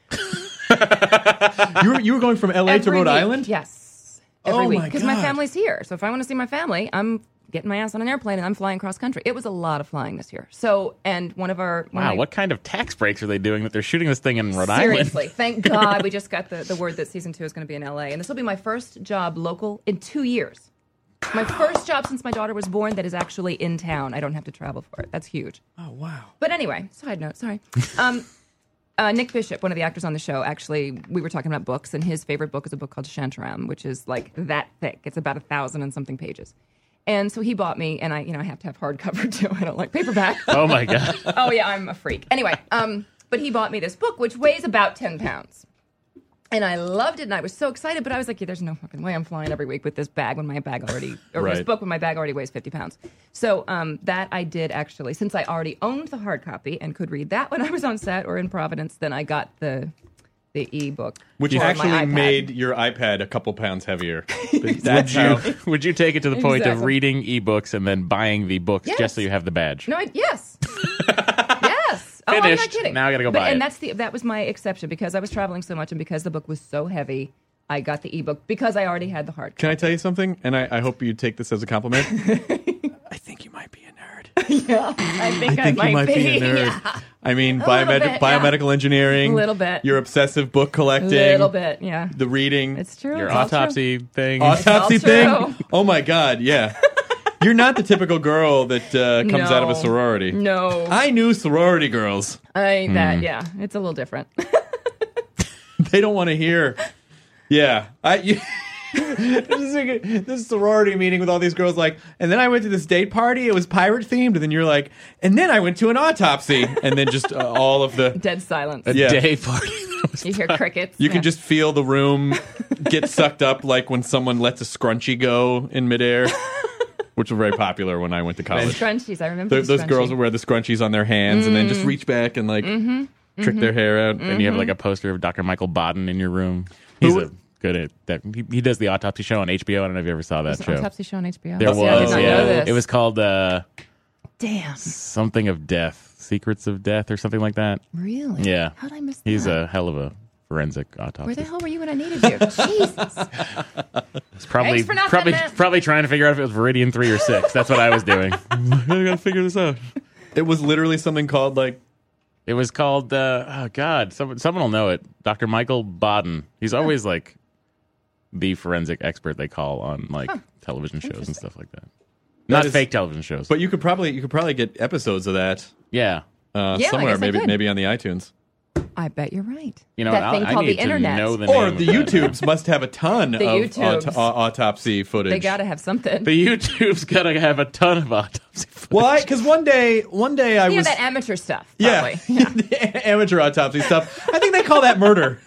You were going from LA to Every Rhode week. Island? Yes. Every Oh, week my because my God. family's here. So if I want to see my family, I'm getting my ass on an airplane and I'm flying cross country. It was a lot of flying this year. So and one of our Wow, what kind of tax breaks are they doing that they're shooting this thing in Rhode Seriously, Island? thank God we just got the word that season 2 is going to be in LA. And this will be my first job local in 2 years. My first job since my daughter was born that is actually in town. I don't have to travel for it. That's huge. Oh wow. But anyway, side note, sorry. Nick Bishop, one of the actors on the show, actually, we were talking about books, and his favorite book is a book called Shantaram, which is like that thick. It's about 1,000 and something pages. And so he bought me, and I have to have hardcover too. I don't like paperback. Oh my God. Oh yeah, I'm a freak. Anyway, but he bought me this book, which weighs about 10 pounds. And I loved it, and I was so excited, but I was like, yeah, there's no fucking way I'm flying every week with this bag when my bag already, or this Right. book when my bag already weighs 50 pounds. So that I did actually, since I already owned the hard copy and could read that when I was on set or in Providence, then I got the e-book. Which for my actually iPad. made your iPad a couple pounds heavier. Would you take it to the point of Exactly. reading ebooks and then buying the books Yes. just so you have the badge? No, yes. Yes. Oh, I'm not Finished. kidding. Now I gotta go But- buy and it. that was my exception because I was traveling so much and because the book was so heavy, I got the ebook because I already had the hard Can I copy. tell you something? And I hope you take this as a compliment. I think you might be a nerd. Yeah, I think I think you might be a nerd. Yeah. I mean, little bit, yeah. biomedical engineering. A little bit. Your obsessive book collecting. A little bit, yeah. The reading. It's true. Your it's all true. autopsy thing. Autopsy It's all thing? true. Oh my God, yeah. You're not the typical girl that comes out of a No. sorority. No. I knew sorority girls. Yeah, it's a little different. They don't want to hear. Yeah. This sorority meeting with all these girls like, and then I went to this date party. It was pirate themed. And then you're like, and then I went to an autopsy. And then just all of the. Dead silence. A Yeah. day party. You hear crickets. You yeah. can just feel the room get sucked up like when someone lets a scrunchie go in midair, which was very popular when I went to college. scrunchies. I remember the Those girls scrunchie. would wear the scrunchies on their hands and then just reach back and like trick their hair out. And you have like a poster of Dr. Michael Baden in your room. He's good at that. He does the autopsy show on HBO. I don't know if you ever saw that There's show. an autopsy show on HBO. There See, I did was, not yeah. know this. It was called Damn. something of death, Secrets of Death, or something like that. Really? Yeah. How did I miss that? He's a hell of a forensic Where the autopsist. hell were you when I needed you? Jesus. He's probably Thanks for nothing, man. probably trying to figure out if it was Viridian 3 or 6. That's what I was doing. I gotta figure this out. It was literally something called like It was called oh God, someone will know it. Dr. Michael Baden. He's always like the forensic expert they call on like television shows and stuff like that. Not is- fake television shows. But you could probably get episodes of that yeah. I somewhere, guess I could. maybe on the iTunes. I bet you're right. You know, that thing I called need the internet. to know the Or name the of that. YouTubes must have a ton of YouTubes. autopsy footage. They got to have something. The YouTube's gotta have a ton of autopsy footage. Well, because one day I You know, was that amateur stuff. yeah, Probably. Yeah. the amateur autopsy stuff. I think they call that murder. I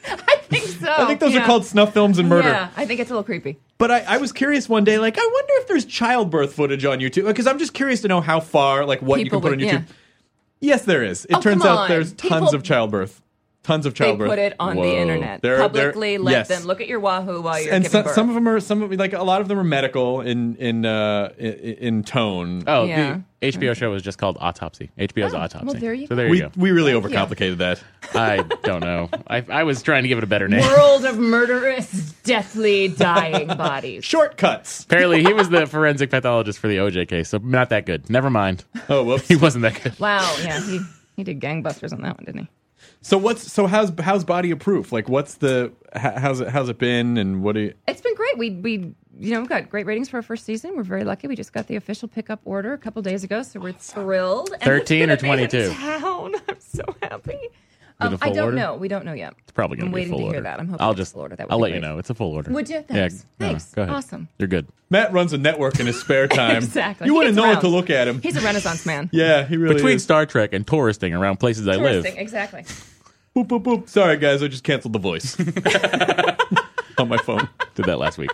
think so. I think those are yeah. called snuff films and murder. Yeah, I think it's a little creepy. But I was curious one day, like, I wonder if there's childbirth footage on YouTube. Because I'm just curious to know how far, like, what you can put on YouTube. Yes, there is. It turns come out on. there's tons of childbirth. Tons of They childbirth. put it on Whoa. the internet publicly. Let them look at your Wahoo while you're and giving birth. some of them are like a lot of them are medical in tone. Oh, Yeah. the HBO show was just called Autopsy. HBO's Autopsy. well, there you so go. there you go. We really overcomplicated that. I don't know. I was trying to give it a better name. World of murderous, deathly, dying bodies. Shortcuts. Apparently, he was the forensic pathologist for the OJ case, so not that good. Never mind. Oh, whoops. He wasn't that good. Wow, yeah, he did gangbusters on that one, didn't he? So how's Body of Proof? Like, how's it been, and what do you? It's been great. We got great ratings for our first season. We're very lucky. We just got the official pickup order a couple days ago, so we're thrilled. And 13 or it's gonna be 22? in town. I'm so happy. Is it a full I don't order? know. We don't know yet. It's probably going I'm to be a waiting full to order. hear that. I'm hoping it's a full order. That would I'll be let you great. know. It's a full order. Would you? Thanks. Yeah, Thanks. go ahead. Awesome. You're good. Matt runs a network in his spare time. Exactly. You He wouldn't gets know what to around. look at him. He's a Renaissance man. Yeah, he really Between is. Star Trek and touristing around places I live. Touristing, exactly. Boop, boop, boop. Sorry, guys, I just canceled the voice on my phone. Did that last week.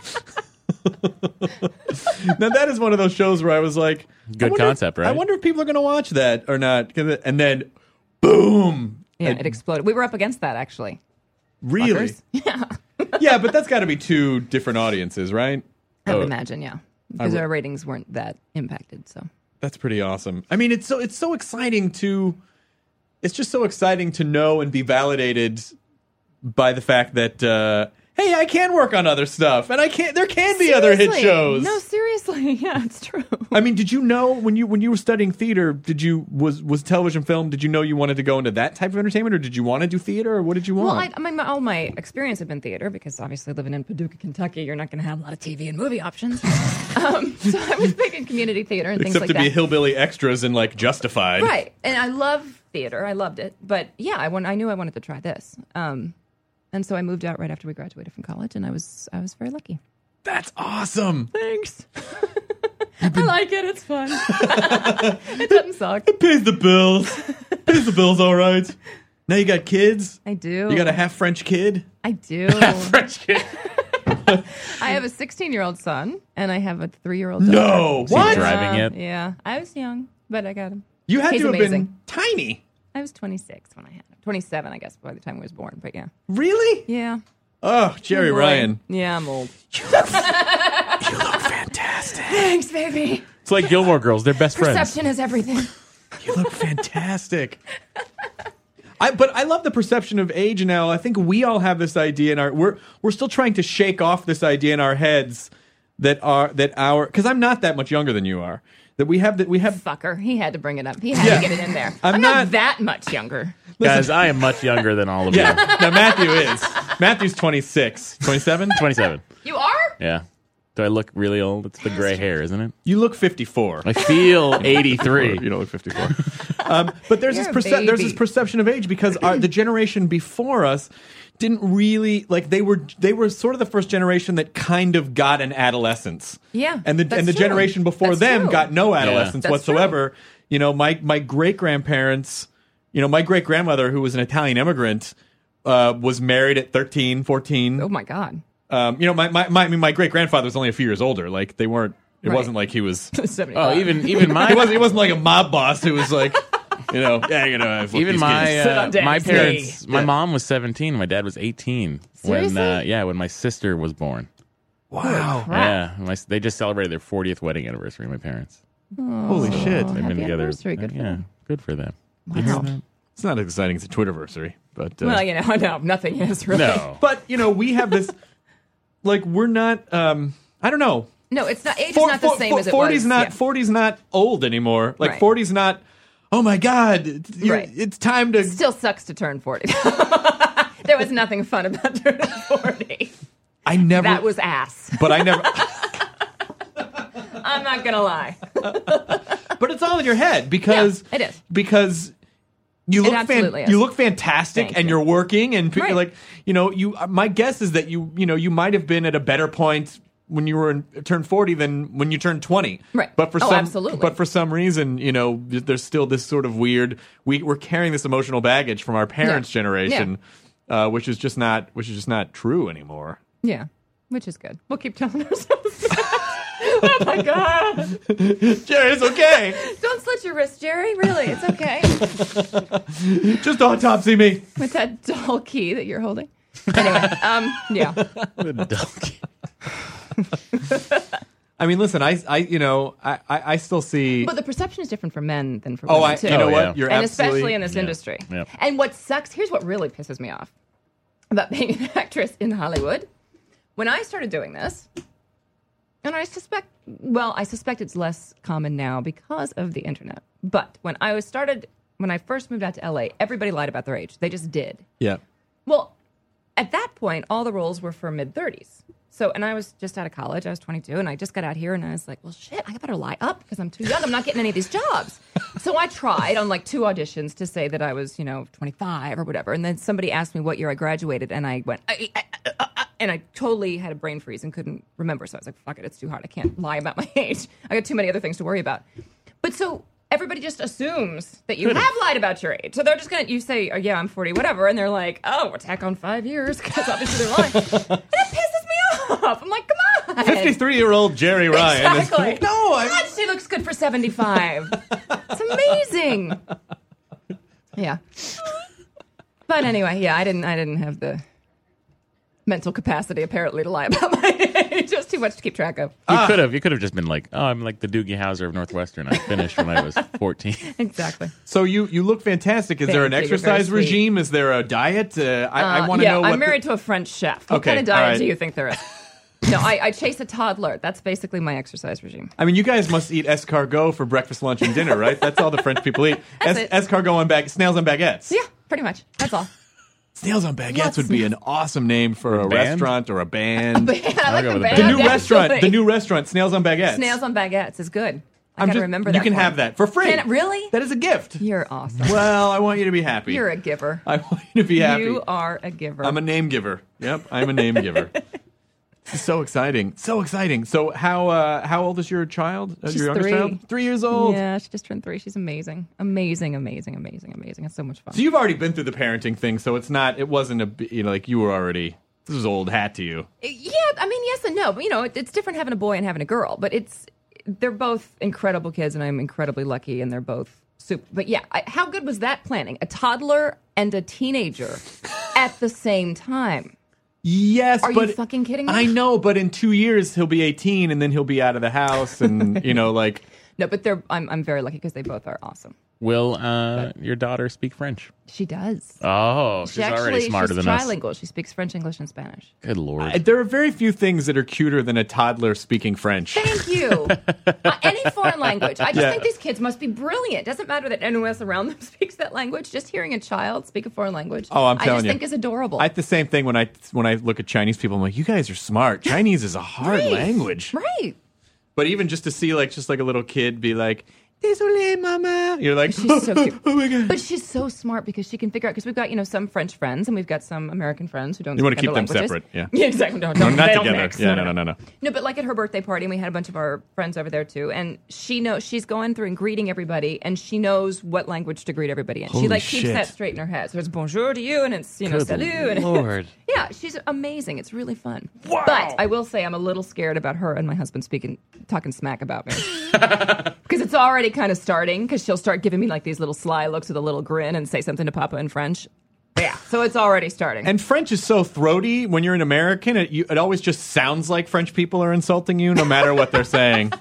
Now, that is one of those shows where I was like, Good I wonder concept, if, right? I wonder if people are going to watch that or not. And then, boom. Yeah, And it exploded. We were up against that, actually. really? Fuckers. Yeah. Yeah, but that's got to be two different audiences, right? I would Oh. imagine, yeah. Because would- our ratings weren't that impacted, so. That's pretty awesome. I mean, it's so exciting to. It's just so exciting to know and be validated by the fact that hey, I can work on other stuff, and there can be other hit Seriously. shows. No, seriously. Yeah, it's true. I mean, did you know when you were studying theater? Was television film? Did you know you wanted to go into that type of entertainment, or did you want to do theater, or what did you want? Well, all my experience had been theater because obviously living in Paducah, Kentucky, you're not going to have a lot of TV and movie options. So I was big in community theater and things Except like to that. be hillbilly extras and like Justified. Right, and I love theater. I loved it, but yeah, I knew I wanted to try this, and so I moved out right after we graduated from college, and I was very lucky. That's awesome. Thanks. I like it. It's fun. It doesn't suck. It pays the bills. Pays the bills all right. Now you got kids. I do. You got a half French kid. I do. French kid. I have a 16-year-old son, and I have a 3-year-old daughter. No, Is he what? driving yet? Yeah, I was young, but I got him. You had He's to have amazing. been tiny. I was 26 when I had him. 27, I guess, by the time he was born. But yeah, Really? yeah. Oh, Jerry Boy. Ryan. Yeah, I'm old. You look fantastic. Thanks, baby. It's like Gilmore Girls. They're best friends. Perception is everything. You look fantastic. But I love the perception of age now. I think we all have this idea in our we're still trying to shake off this idea in our heads that our because I'm not that much younger than you are. That we have Fucker. He had to bring it up. He had Yeah. to get it in there. I'm I'm not- not that much younger. Guys, I am much younger than all of yeah. you. Now Matthew is. Matthew's 26. 27? 27. You are? Yeah. Do I look really old? It's the gray hair, isn't it? You look 54. I feel 83. You don't look 54. But there's You're a there's this baby. perception of age because the generation before us didn't really like they were sort of the first generation that kind of got an adolescence. Yeah, And the that's true. generation before That's them true. got no adolescence That's whatsoever. You know, my great grandparents, my great grandmother who was an Italian immigrant was married at 13, 14. Oh my God. My great grandfather was only a few years older. Like they weren't. It Right. wasn't like he was. 75. Oh, even my He wasn't like a mob boss who was like, have even my Sit on my dad's parents. knee. My mom was 17. My dad was 18 Seriously? when my sister was born. Wow. Yeah, they just celebrated their 40th wedding anniversary. My parents. Holy shit. They've Happy been together. anniversary. Good for yeah, them. good for them. Wow. It's not as exciting as a Twitterversary, but Well, no, nothing is really. No. but we have this like we're not I don't know. No, it's not. Age is not the same as it was. 40's not Yeah. 40's not old anymore. Like Right. 40's not oh my god, Right. it's time to Still sucks to turn 40. There was nothing fun about turning 40. I never That was ass. but I never I'm not gonna lie. but it's all in your head because Yeah, it is. because you look absolutely is. you look fantastic Thank and you. you're working and Right. like you my guess is that you might have been at a better point when you were turned 40 than when you turned 20. Right. But for Oh, some absolutely. but for some reason, there's still this sort of we're carrying this emotional baggage from our parents' Yeah. generation which is just not true anymore. Yeah, which is good. We'll keep telling ourselves that. Oh, my God. Jerry, it's okay. Don't slit your wrist, Jerry. Really, it's okay. Just autopsy me. With that dull key that you're holding. Anyway, yeah. I mean, listen, I still see. But the perception is different for men than for women, too. You know what? Yeah. You're and absolutely. especially in this industry. Yeah. And what sucks, here's what really pisses me off about being an actress in Hollywood. When I started doing this, and I suspect it's less common now because of the internet. But when I first moved out to LA, everybody lied about their age. They just did. Yeah. Well, at that point, all the roles were for mid-30s. So, and I was just out of college. I was 22, and I just got out here, and I was like, well, shit, I better lie up because I'm too young. I'm not getting any of these jobs. So I tried on like 2 auditions to say that I was, 25 or whatever. And then somebody asked me what year I graduated, and I went, and I totally had a brain freeze and couldn't remember. So I was like, fuck it, it's too hard. I can't lie about my age. I got too many other things to worry about. But so everybody just assumes that you have lied about your age. So they're just going to, you say, oh, yeah, I'm 40, whatever. And they're like, oh, tack on 5 years because obviously they're lying. And it pisses me off. I'm like, come on. 53-year-old Jerry Ryan. Exactly. No, God, she looks good for 75. It's amazing. Yeah. But anyway, yeah, I didn't have the mental capacity apparently to lie about my age. Just too much to keep track of. You could have just been like, oh, I'm like the Doogie Howser of Northwestern. I finished when I was 14. Exactly. So you look fantastic. Is there an Thank you. exercise You're very sweet. regime? Is there a diet? I want to know. I'm married to a French chef. What kind of all diet right. do you think there is? No, I chase a toddler. That's basically my exercise regime. I mean, you guys must eat escargot for breakfast, lunch, and dinner, right? That's all the French people eat. That's it. Escargot on snails on baguettes. Yeah, pretty much. That's all. Snails on baguettes would be an awesome name for a band? restaurant or a band. I like go the with a band. band. The new restaurant, Snails on Baguettes. Snails on baguettes is good. I gotta remember that. You can one. have that for free. Can it really? That is a gift. You're awesome. Well, I want you to be happy. You're a giver. I want you to be happy. You are a giver. I'm a name giver. Yep, I'm a name giver. This is so exciting. So exciting. So how old is your child? She's your youngest 3. child? 3 years old. Yeah, she just turned 3. She's amazing. Amazing. It's so much fun. So you've already been through the parenting thing, so it wasn't like you were already, this was old hat to you. Yeah, I mean, yes and no. But, it's different having a boy and having a girl. But they're both incredible kids, and I'm incredibly lucky, and they're both super. But yeah, how good was that planning? A toddler and a teenager at the same time. Yes, Are but you fucking kidding me? I know, but in 2 years he'll be 18, and then he'll be out of the house, and like. No, but I'm very lucky because they both are awesome. Will your daughter speak French? She does. Oh, she's already smarter than us. She's trilingual. She speaks French, English, and Spanish. Good Lord. There are very few things that are cuter than a toddler speaking French. Thank you. Any foreign language. I just think these kids must be brilliant. Doesn't matter that anyone else around them speaks that language. Just hearing a child speak a foreign language. Oh, I'm telling you. I just think is adorable. I have the same thing when I look at Chinese people. I'm like, you guys are smart. Chinese is a hard language. Right. But even just to see just like a little kid be like, désolé, mama. You're like, She's so cute. Oh my God. But she's so smart because she can figure out, because we've got, some French friends and we've got some American friends who don't You want to speak keep them other separate. languages. Yeah. Yeah, exactly. No, Not they don't together. mix. Yeah, no. No, but like at her birthday party, and we had a bunch of our friends over there too, and she's going through and greeting everybody, and she knows what language to greet everybody in. Holy She keeps shit. that straight in her head. So it's bonjour to you, and it's salut. And Lord. yeah, she's amazing. It's really fun. Wow. But I will say I'm a little scared about her and my husband talking smack about me. Because it's already kind of starting, because she'll start giving me like these little sly looks with a little grin and say something to Papa in French. Yeah, so it's already starting. And French is so throaty. When you're an American, it always just sounds like French people are insulting you, no matter what they're saying.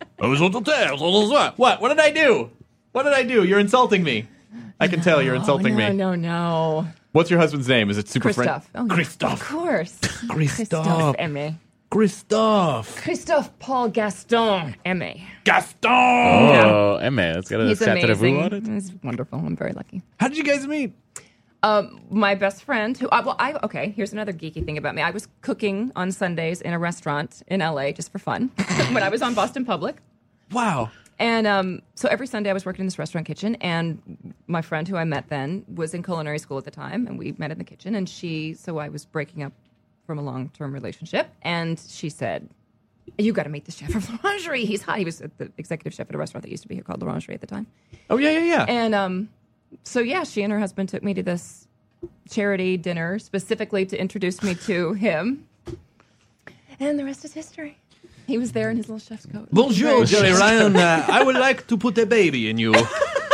What? What did I do? What did I do? You're insulting me. I can tell you're insulting me. No. What's your husband's name? Is it super Christophe. French? Oh, Christophe. Of course. Christophe. Aimé. Christophe. Christophe Paul Gaston Aimé. Gaston. Oh, Emma, it's got a He's Sat de vous on amazing. it. He's wonderful. I'm very lucky. How did you guys meet? My best friend, okay, here's another geeky thing about me. I was cooking on Sundays in a restaurant in LA just for fun when I was on Boston Public. Wow. And so every Sunday I was working in this restaurant kitchen, and my friend who I met then was in culinary school at the time, and we met in the kitchen, and so I was breaking up from a long-term relationship, and she said, you got to meet the chef of L'Orangerie. He's hot. He was the executive chef at a restaurant that used to be here called L'Orangerie at the time. Oh, yeah. And so, yeah, she and her husband took me to this charity dinner specifically to introduce me to him. And the rest is history. He was there in his little chef's coat. Bonjour, Jerry Ryan. I would like to put a baby in you. Did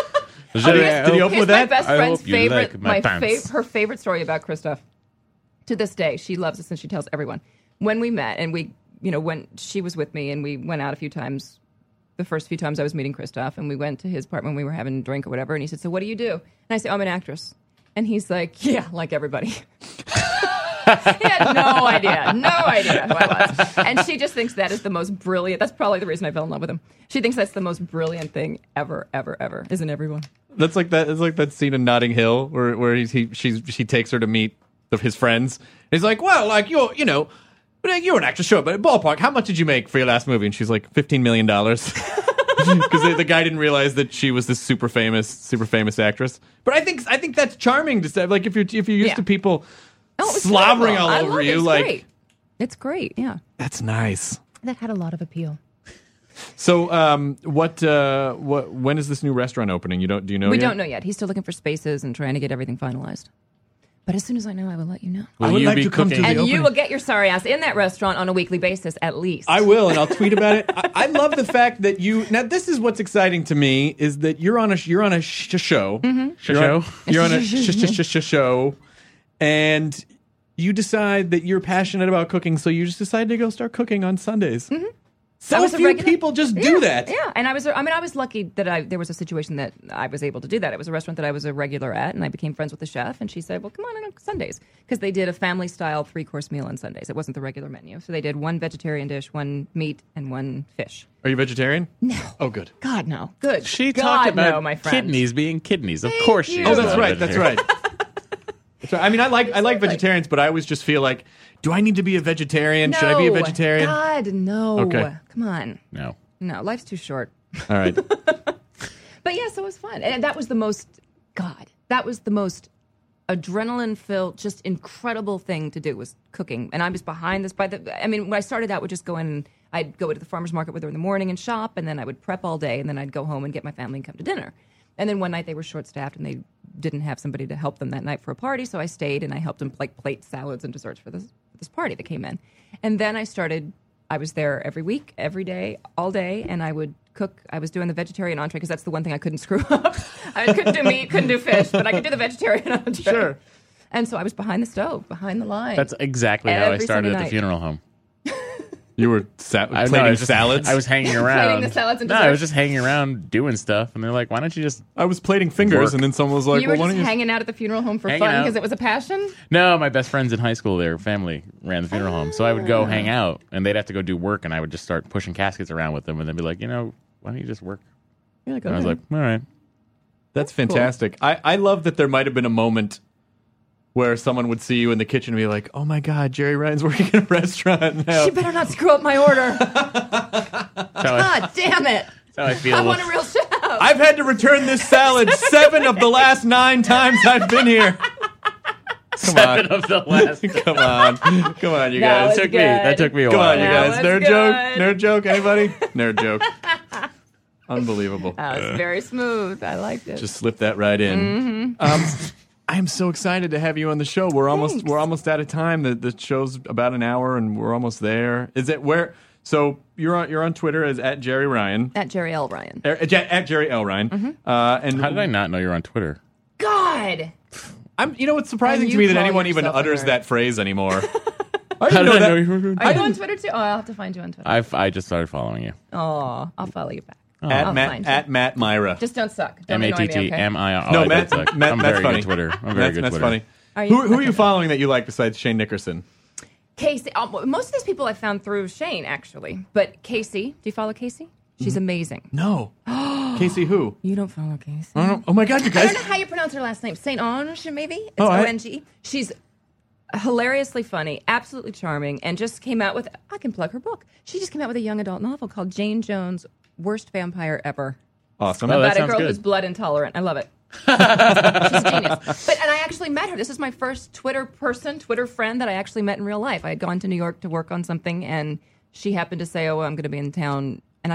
he open with that? My best I friend's hope you favorite, like my pants. her favorite story about Christoph. To this day, she loves us and she tells everyone. When we met and when she was with me and we went out a few times, the first few times I was meeting Christoph, and we went to his apartment, we were having a drink or whatever, and he said, so what do you do? And I said, I'm an actress. And he's like, yeah, like everybody. He had no idea who I was. And she just thinks that is the most brilliant. That's probably the reason I fell in love with him. She thinks that's the most brilliant thing ever, ever, ever. Isn't everyone? That's like that. It's like that scene in Notting Hill where she takes her to meet his friends. He's like, well, like you're an actress, sure, but ballpark, how much did you make for your last movie? And she's like, $15 million. Because the guy didn't realize that she was this super famous actress. But I think that's charming to say. Like if you're used to people slobbering all over you, like it's great. Yeah, that's nice. That had a lot of appeal. So, when is this new restaurant opening? Do you know? We yet? don't know yet. He's still looking for spaces and trying to get everything finalized. But as soon as I know, I will let you know. I would like to come to the and opening. you will get your sorry ass in that restaurant on a weekly basis, at least. I will, and I'll tweet about it. I love the fact that now this is what's exciting to me is that you're on a show. You're on a show, and you decide that you're passionate about cooking, so you just decide to go start cooking on Sundays. Mm-hmm. So few people just do that. Yeah, and I was lucky that there was a situation that I was able to do that. It was a restaurant that I was a regular at, and I became friends with the chef, and she said, well, come on Sundays. Because they did a family-style 3-course meal on Sundays. It wasn't the regular menu. So they did 1 vegetarian dish, 1 meat, and 1 fish. Are you vegetarian? No. Oh, good. God, no. Good. She God, talked about no, my friend. kidneys being kidneys. Of course she you. is. Oh, that's right. That's right. I mean, I like vegetarians, but I always just feel like, do I need to be a vegetarian? No. Should I be a vegetarian? God, no. Okay. Come on. No, life's too short. All right. But yeah, so it was fun. And that was the most adrenaline-filled, just incredible thing to do was cooking. And I was behind this when I started out, would just go in, I'd go to the farmer's market with her in the morning and shop, and then I would prep all day, and then I'd go home and get my family and come to dinner. And then one night they were short-staffed, and they didn't have somebody to help them that night for a party, so I stayed and I helped them plate salads and desserts for this party that came in. And then I was there every week, every day, all day, and I would cook. I was doing the vegetarian entree because that's the one thing I couldn't screw up. I couldn't do meat, couldn't do fish, but I could do the vegetarian entree. Sure. And so I was behind the stove, behind the line. that's exactly how I Every started Sunday at the night. funeral home. You were plating salads? I was hanging around. Plating the salads and No, I desserts? was just hanging around doing stuff, and they're like, "Why don't you just?" I was plating fingers, Work. and then someone was like, You were well, why just don't you... hanging out at the funeral home for Hanging fun out. because it was a passion? No, my best friends in high school, their family ran the funeral home, so I would go hang out, and they'd have to go do work, and I would just start pushing caskets around with them, and they'd be like, why don't you just work? You're like, And I was okay. like, all right. That's fantastic. I love that there might have been a moment where someone would see you in the kitchen and be like, oh my God, Jerry Ryan's working in a restaurant now. She better not screw up my order. God damn it. That's how I feel. I want a real chef. I've had to return this salad 7 of the last 9 times I've been here. Come on. 7 of the last. Come on, you That guys. was That took me a Come while. on, you That guys. was Nerd good. joke? Nerd joke? Anybody? Nerd joke. Unbelievable. That was very smooth. I liked it. Just slip that right in. I am so excited to have you on the show. We're almost out of time. The show's about an hour, and we're almost there. Is it where? So you're on Twitter as at Jerry Ryan. At Jerry L. Ryan. At Jerry L. Ryan. And How did I not know you're on Twitter? God. it's surprising And to you me that call anyone even yourself a utters nerd. that phrase anymore. How did I know you were? Are you on Twitter too? Oh, I'll have to find you on Twitter. I just started following you. Oh, I'll follow you back. At I'll find you. Matt Myra. Just don't suck. Don't annoy me, okay? MATTMIR. No, I Matt- did suck. Matt- I'm that's very funny. good Twitter. I'm very good That's Twitter. funny. Are Who are you okay. following that you like besides Shane Nickerson? Casey. Most of these people I found through Shane, actually. But Casey. Do you follow Casey? She's amazing. No. Casey who? You don't follow Casey? I don't know. Oh my God, you I guys. don't know how you pronounce her last name. St. Onge, maybe? It's Oh, O-N-G. She's hilariously funny, absolutely charming, and just came out with, I can plug her book. She just came out with a young adult novel called Jane Jones' Worst Vampire Ever. Awesome. Oh, that About a sounds girl good. who's blood intolerant. I love it. She's a genius. And I actually met her. This is my first Twitter friend that I actually met in real life. I had gone to New York to work on something, and she happened to say, oh, I'm going to be in town. And I said,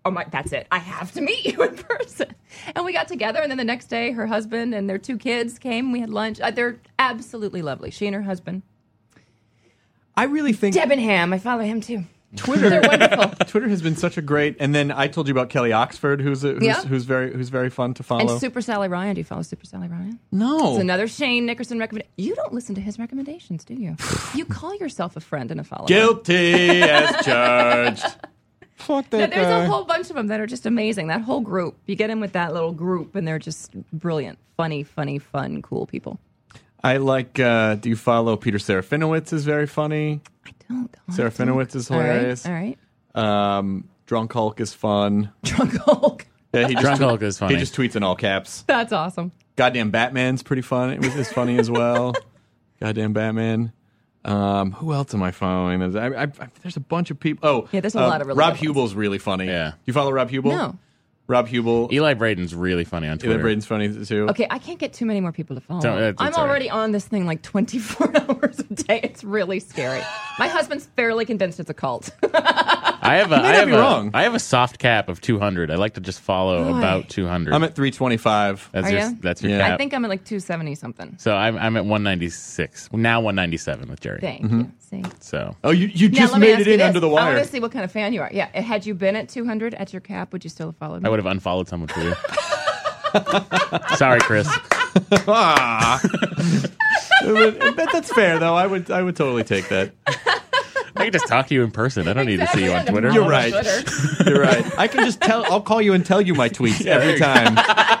oh my, that's it. I have to meet you in person. And we got together, and then the next day, her husband and their 2 kids came. We had lunch. They're absolutely lovely. She and her husband. I really think Debenham. I follow him too. Twitter. They're wonderful. Twitter has been such a great. And then I told you about Kelly Oxford, who's very fun to follow. And Super Sally Ryan. Do you follow Super Sally Ryan? No. It's another Shane Nickerson recommendation. You don't listen to his recommendations, do you? You call yourself a friend and a follower. Guilty as charged. Fuck that There's guy. a whole bunch of them that are just amazing. That whole group. You get in with that little group, and they're just brilliant, funny, fun, cool people. I like. Do you follow Peter Serafinowicz? Is very funny. I don't. Serafinowicz is hilarious. All right. Drunk Hulk is fun. Drunk Hulk. Yeah, Drunk Hulk is funny. He just tweets in all caps. That's awesome. Goddamn Batman's pretty fun. It was funny as well. Goddamn Batman. Who else am I following? There's a bunch of people. Oh, yeah, there's a lot of really Rob good ones. Hubel's really funny. Yeah. You follow Rob Hubel? No. Rob Hubel. Eli Braden's really funny on Twitter. Eli Braden's funny too. Okay, I can't get too many more people to follow. It's I'm all right. already on this thing like 24 hours a day. It's really scary. My husband's fairly convinced it's a cult. I have a soft cap of 200. I like to just follow about 200. I'm at 325. That's Are your, you? that's your Yeah. cap. I think I'm at like 270 something. So I'm at 196. Now 197 with Jerry. Thank you. See. So Oh, you Now, just let me made ask it you in this. under the I wire. want to see what kind of fan you are. Yeah, had you been at 200 at your cap, would you still have followed me? I would have unfollowed someone for you. Sorry, Chris. But that's fair though. I would totally take that. I can just talk to you in person. I don't need to see you on Twitter. You're right. You're right. I can just tell. I'll call you and tell you my tweets every time.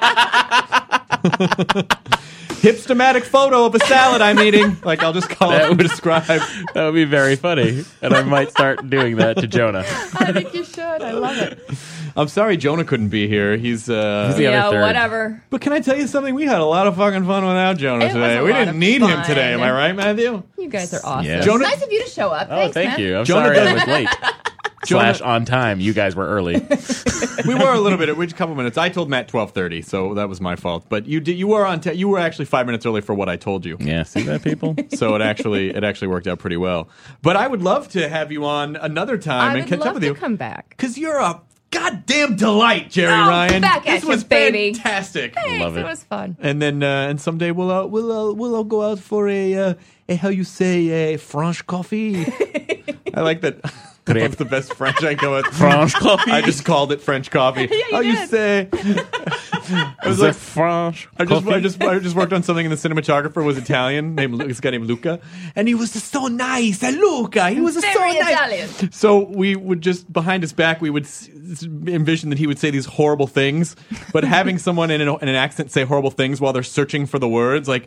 Hipstamatic photo of a salad I'm eating. Like I'll just call it and describe. That would be very funny, and I might start doing that to Jonah. I think you should. I love it. I'm sorry Jonah couldn't be here. He's the Yeah, other third. whatever. But can I tell you something? We had a lot of fucking fun without Jonah It was today. a We lot didn't of need him fun. today. Am I right, Matthew? You guys are awesome. Yeah. Jonah- Nice of you to show up. Oh, Thanks, thank man. you. I'm Jonah sorry I does- was late. / on time. You guys were early. We were a little bit. We a couple minutes. I told Matt 12:30, so that was my fault. But you were on. You were actually 5 minutes early for what I told you. Yeah, see that, people? So it actually worked out pretty well. But I would love to have you on another time I and would catch love up with to you come back. because you're a goddamn delight, Jerry Oh, Ryan. back at this you, was baby. fantastic. Thanks, Love it. It was fun. And then and someday we'll all go out for a how you say a French coffee. I like that. That's the best French I go with. French coffee? I just called it French coffee. you how you did. say? I was The like, French I coffee? just worked on something, and the cinematographer was Italian. This guy named Luca, and he was so nice. Luca, he was so Very nice. Italian. So we would just behind his back, we would envision that he would say these horrible things, but having someone in an accent say horrible things while they're searching for the words, like,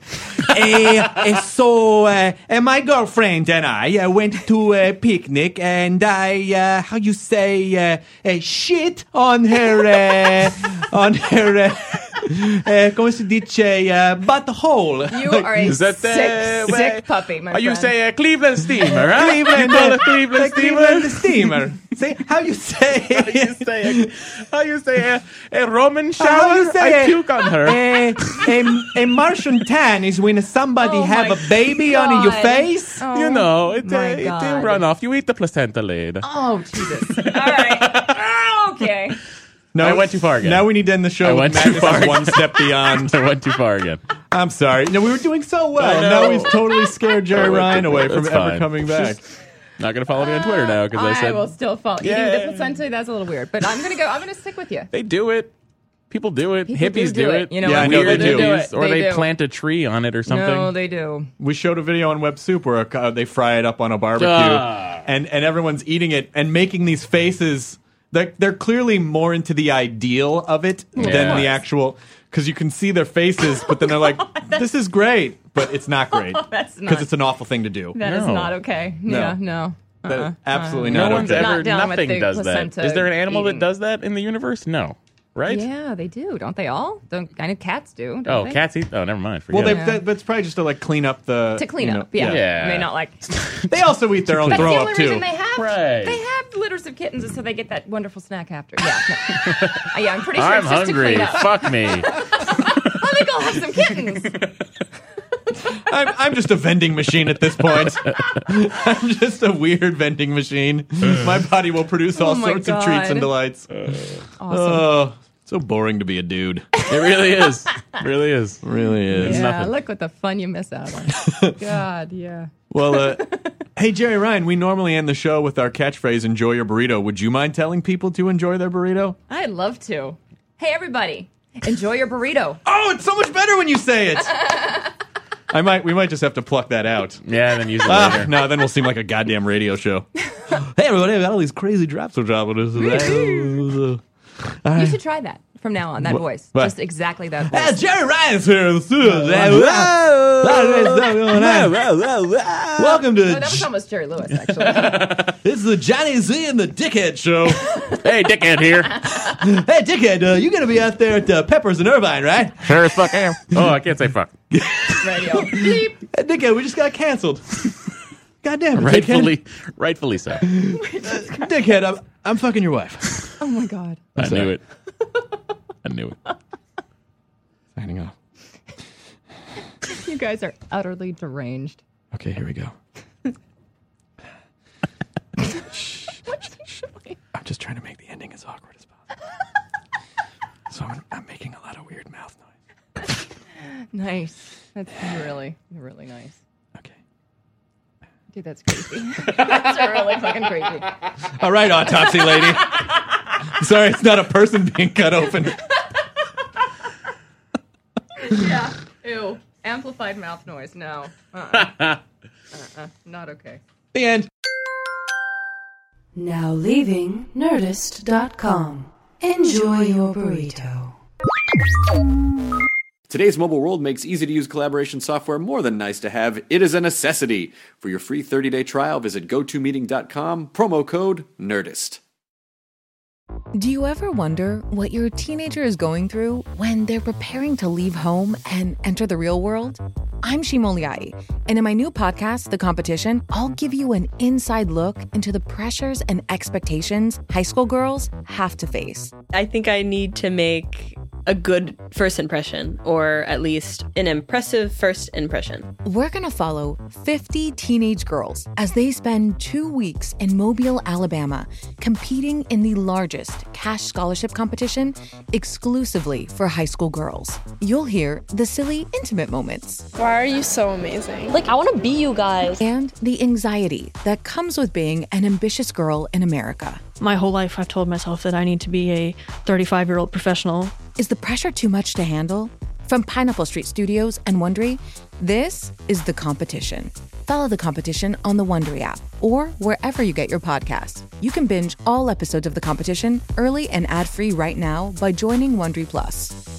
my girlfriend and I went to a picnic, and I, how you say, shit on her, come si dice, butthole. You are a Is that the way- sick puppy, my friend. You say a Cleveland steamer, huh? Cleveland, You call it Cleveland steamer? Cleveland steamer. Say how you say. How you say a Roman How shower? you say I puke on her. A Martian tan is when somebody Oh have my a baby on your God. face. Oh, You know, it my God. run off. You eat the placenta later. Oh, Jesus. All right. Okay. No, I went too far again. Now we need to end the show I with went too Madness far. is one step beyond. I went too far again. I'm sorry. No, we were doing so well. I know. Now we've totally scared Jerry Ryan away from That's ever fine. coming back. Not going to follow me on Twitter now because I said will still follow. Yeah. Eating the placenta, that's a little weird. But I'm gonna stick with you. they do it. People do it. People Hippies do it. You know, Yeah, I know Weird they do. hippies. Or They they do. plant a tree on it or something. No, they do. We showed a video on Web Soup where they fry it up on a barbecue, and everyone's eating it and making these faces. They're clearly more into the ideal of it than Yeah. the actual. Because you can see their faces, but then they're like, "This is great," but it's not great. That's not- because it's an awful thing to do. That is No. not okay. No. Yeah, no. That- absolutely No not one's okay. ever. Not down with Nothing the does that. placenta Is there an animal eating. that does that in the universe? No. Right? Yeah, they do. Don't they all? Don't kind of cats do? Don't Oh, they? cats eat. Oh, never mind. Well, Forget it. that's probably just to like clean up the To clean you know, up. Yeah. Yeah. I mean, not like. They also eat their own That's throw the up only too. reason they have. Right. They have litters of kittens, so they get that wonderful snack after. Yeah. No. Yeah, I'm pretty sure I'm it's just hungry. to clean up. Fuck me. I think I'll have some kittens. I'm just a vending machine at this point. I'm just a weird vending machine. My body will produce all sorts of treats and delights. Awesome. Oh, so boring to be a dude. It really is. Really is. Really is. Yeah, nothing. look what the fun you miss out on. God, yeah. Well, hey, Jerry Ryan, we normally end the show with our catchphrase, enjoy your burrito. Would you mind telling people to enjoy their burrito? I'd love to. Hey, everybody, enjoy your burrito. Oh, it's so much better when you say it. We might just have to pluck that out. Yeah, then use it later. No, then we'll seem like a goddamn radio show. Hey, everybody, I got all these crazy drops of chocolate. You should try that from now on, that voice. what? Just exactly that voice. Hey, Jerry Ryan's here in the studio. Welcome to... Oh, that was almost Jerry Lewis, actually. This is the Johnny Z and the Dickhead Show. Hey, dickhead here. Hey, Dickhead, you're going to be out there at Peppers and Irvine, right? Sure as fuck am. Oh, I can't say fuck. Radio. Bleep. Hey, Dickhead, we just got canceled. God damn it, Rightfully so. Dickhead, I'm fucking your wife. Oh, my God. I knew it. I knew it. Signing off. You guys are utterly deranged. Okay, here we go. I'm just trying to make the ending as awkward as possible. So I'm making a lot of weird mouth noise. Nice. That's really, really nice. Okay. Dude, that's creepy. That's really fucking creepy. All right, autopsy lady. Sorry, it's not a person being cut open. Yeah. Ew. Amplified mouth noise. No. Not okay. The end. Now leaving Nerdist.com. Enjoy your burrito. Today's mobile world makes easy-to-use collaboration software more than nice to have. It is a necessity. For your free 30-day trial, visit GoToMeeting.com, promo code NERDIST. Do you ever wonder what your teenager is going through when they're preparing to leave home and enter the real world? I'm Shima Oliai, and in my new podcast, The Competition, I'll give you an inside look into the pressures and expectations high school girls have to face. I think I need to make a good first impression, or at least an impressive first impression. We're going to follow 50 teenage girls as they spend 2 weeks in Mobile, Alabama, competing in the largest cash scholarship competition exclusively for high school girls. You'll hear the silly, intimate moments. Why are you so amazing? Like, I want to be you guys. And the anxiety that comes with being an ambitious girl in America. My whole life I've told myself that I need to be a 35-year-old professional. Is the pressure too much to handle? From Pineapple Street Studios and Wondery, this is The Competition. Follow The Competition on the Wondery app or wherever you get your podcasts. You can binge all episodes of The Competition early and ad-free right now by joining Wondery Plus.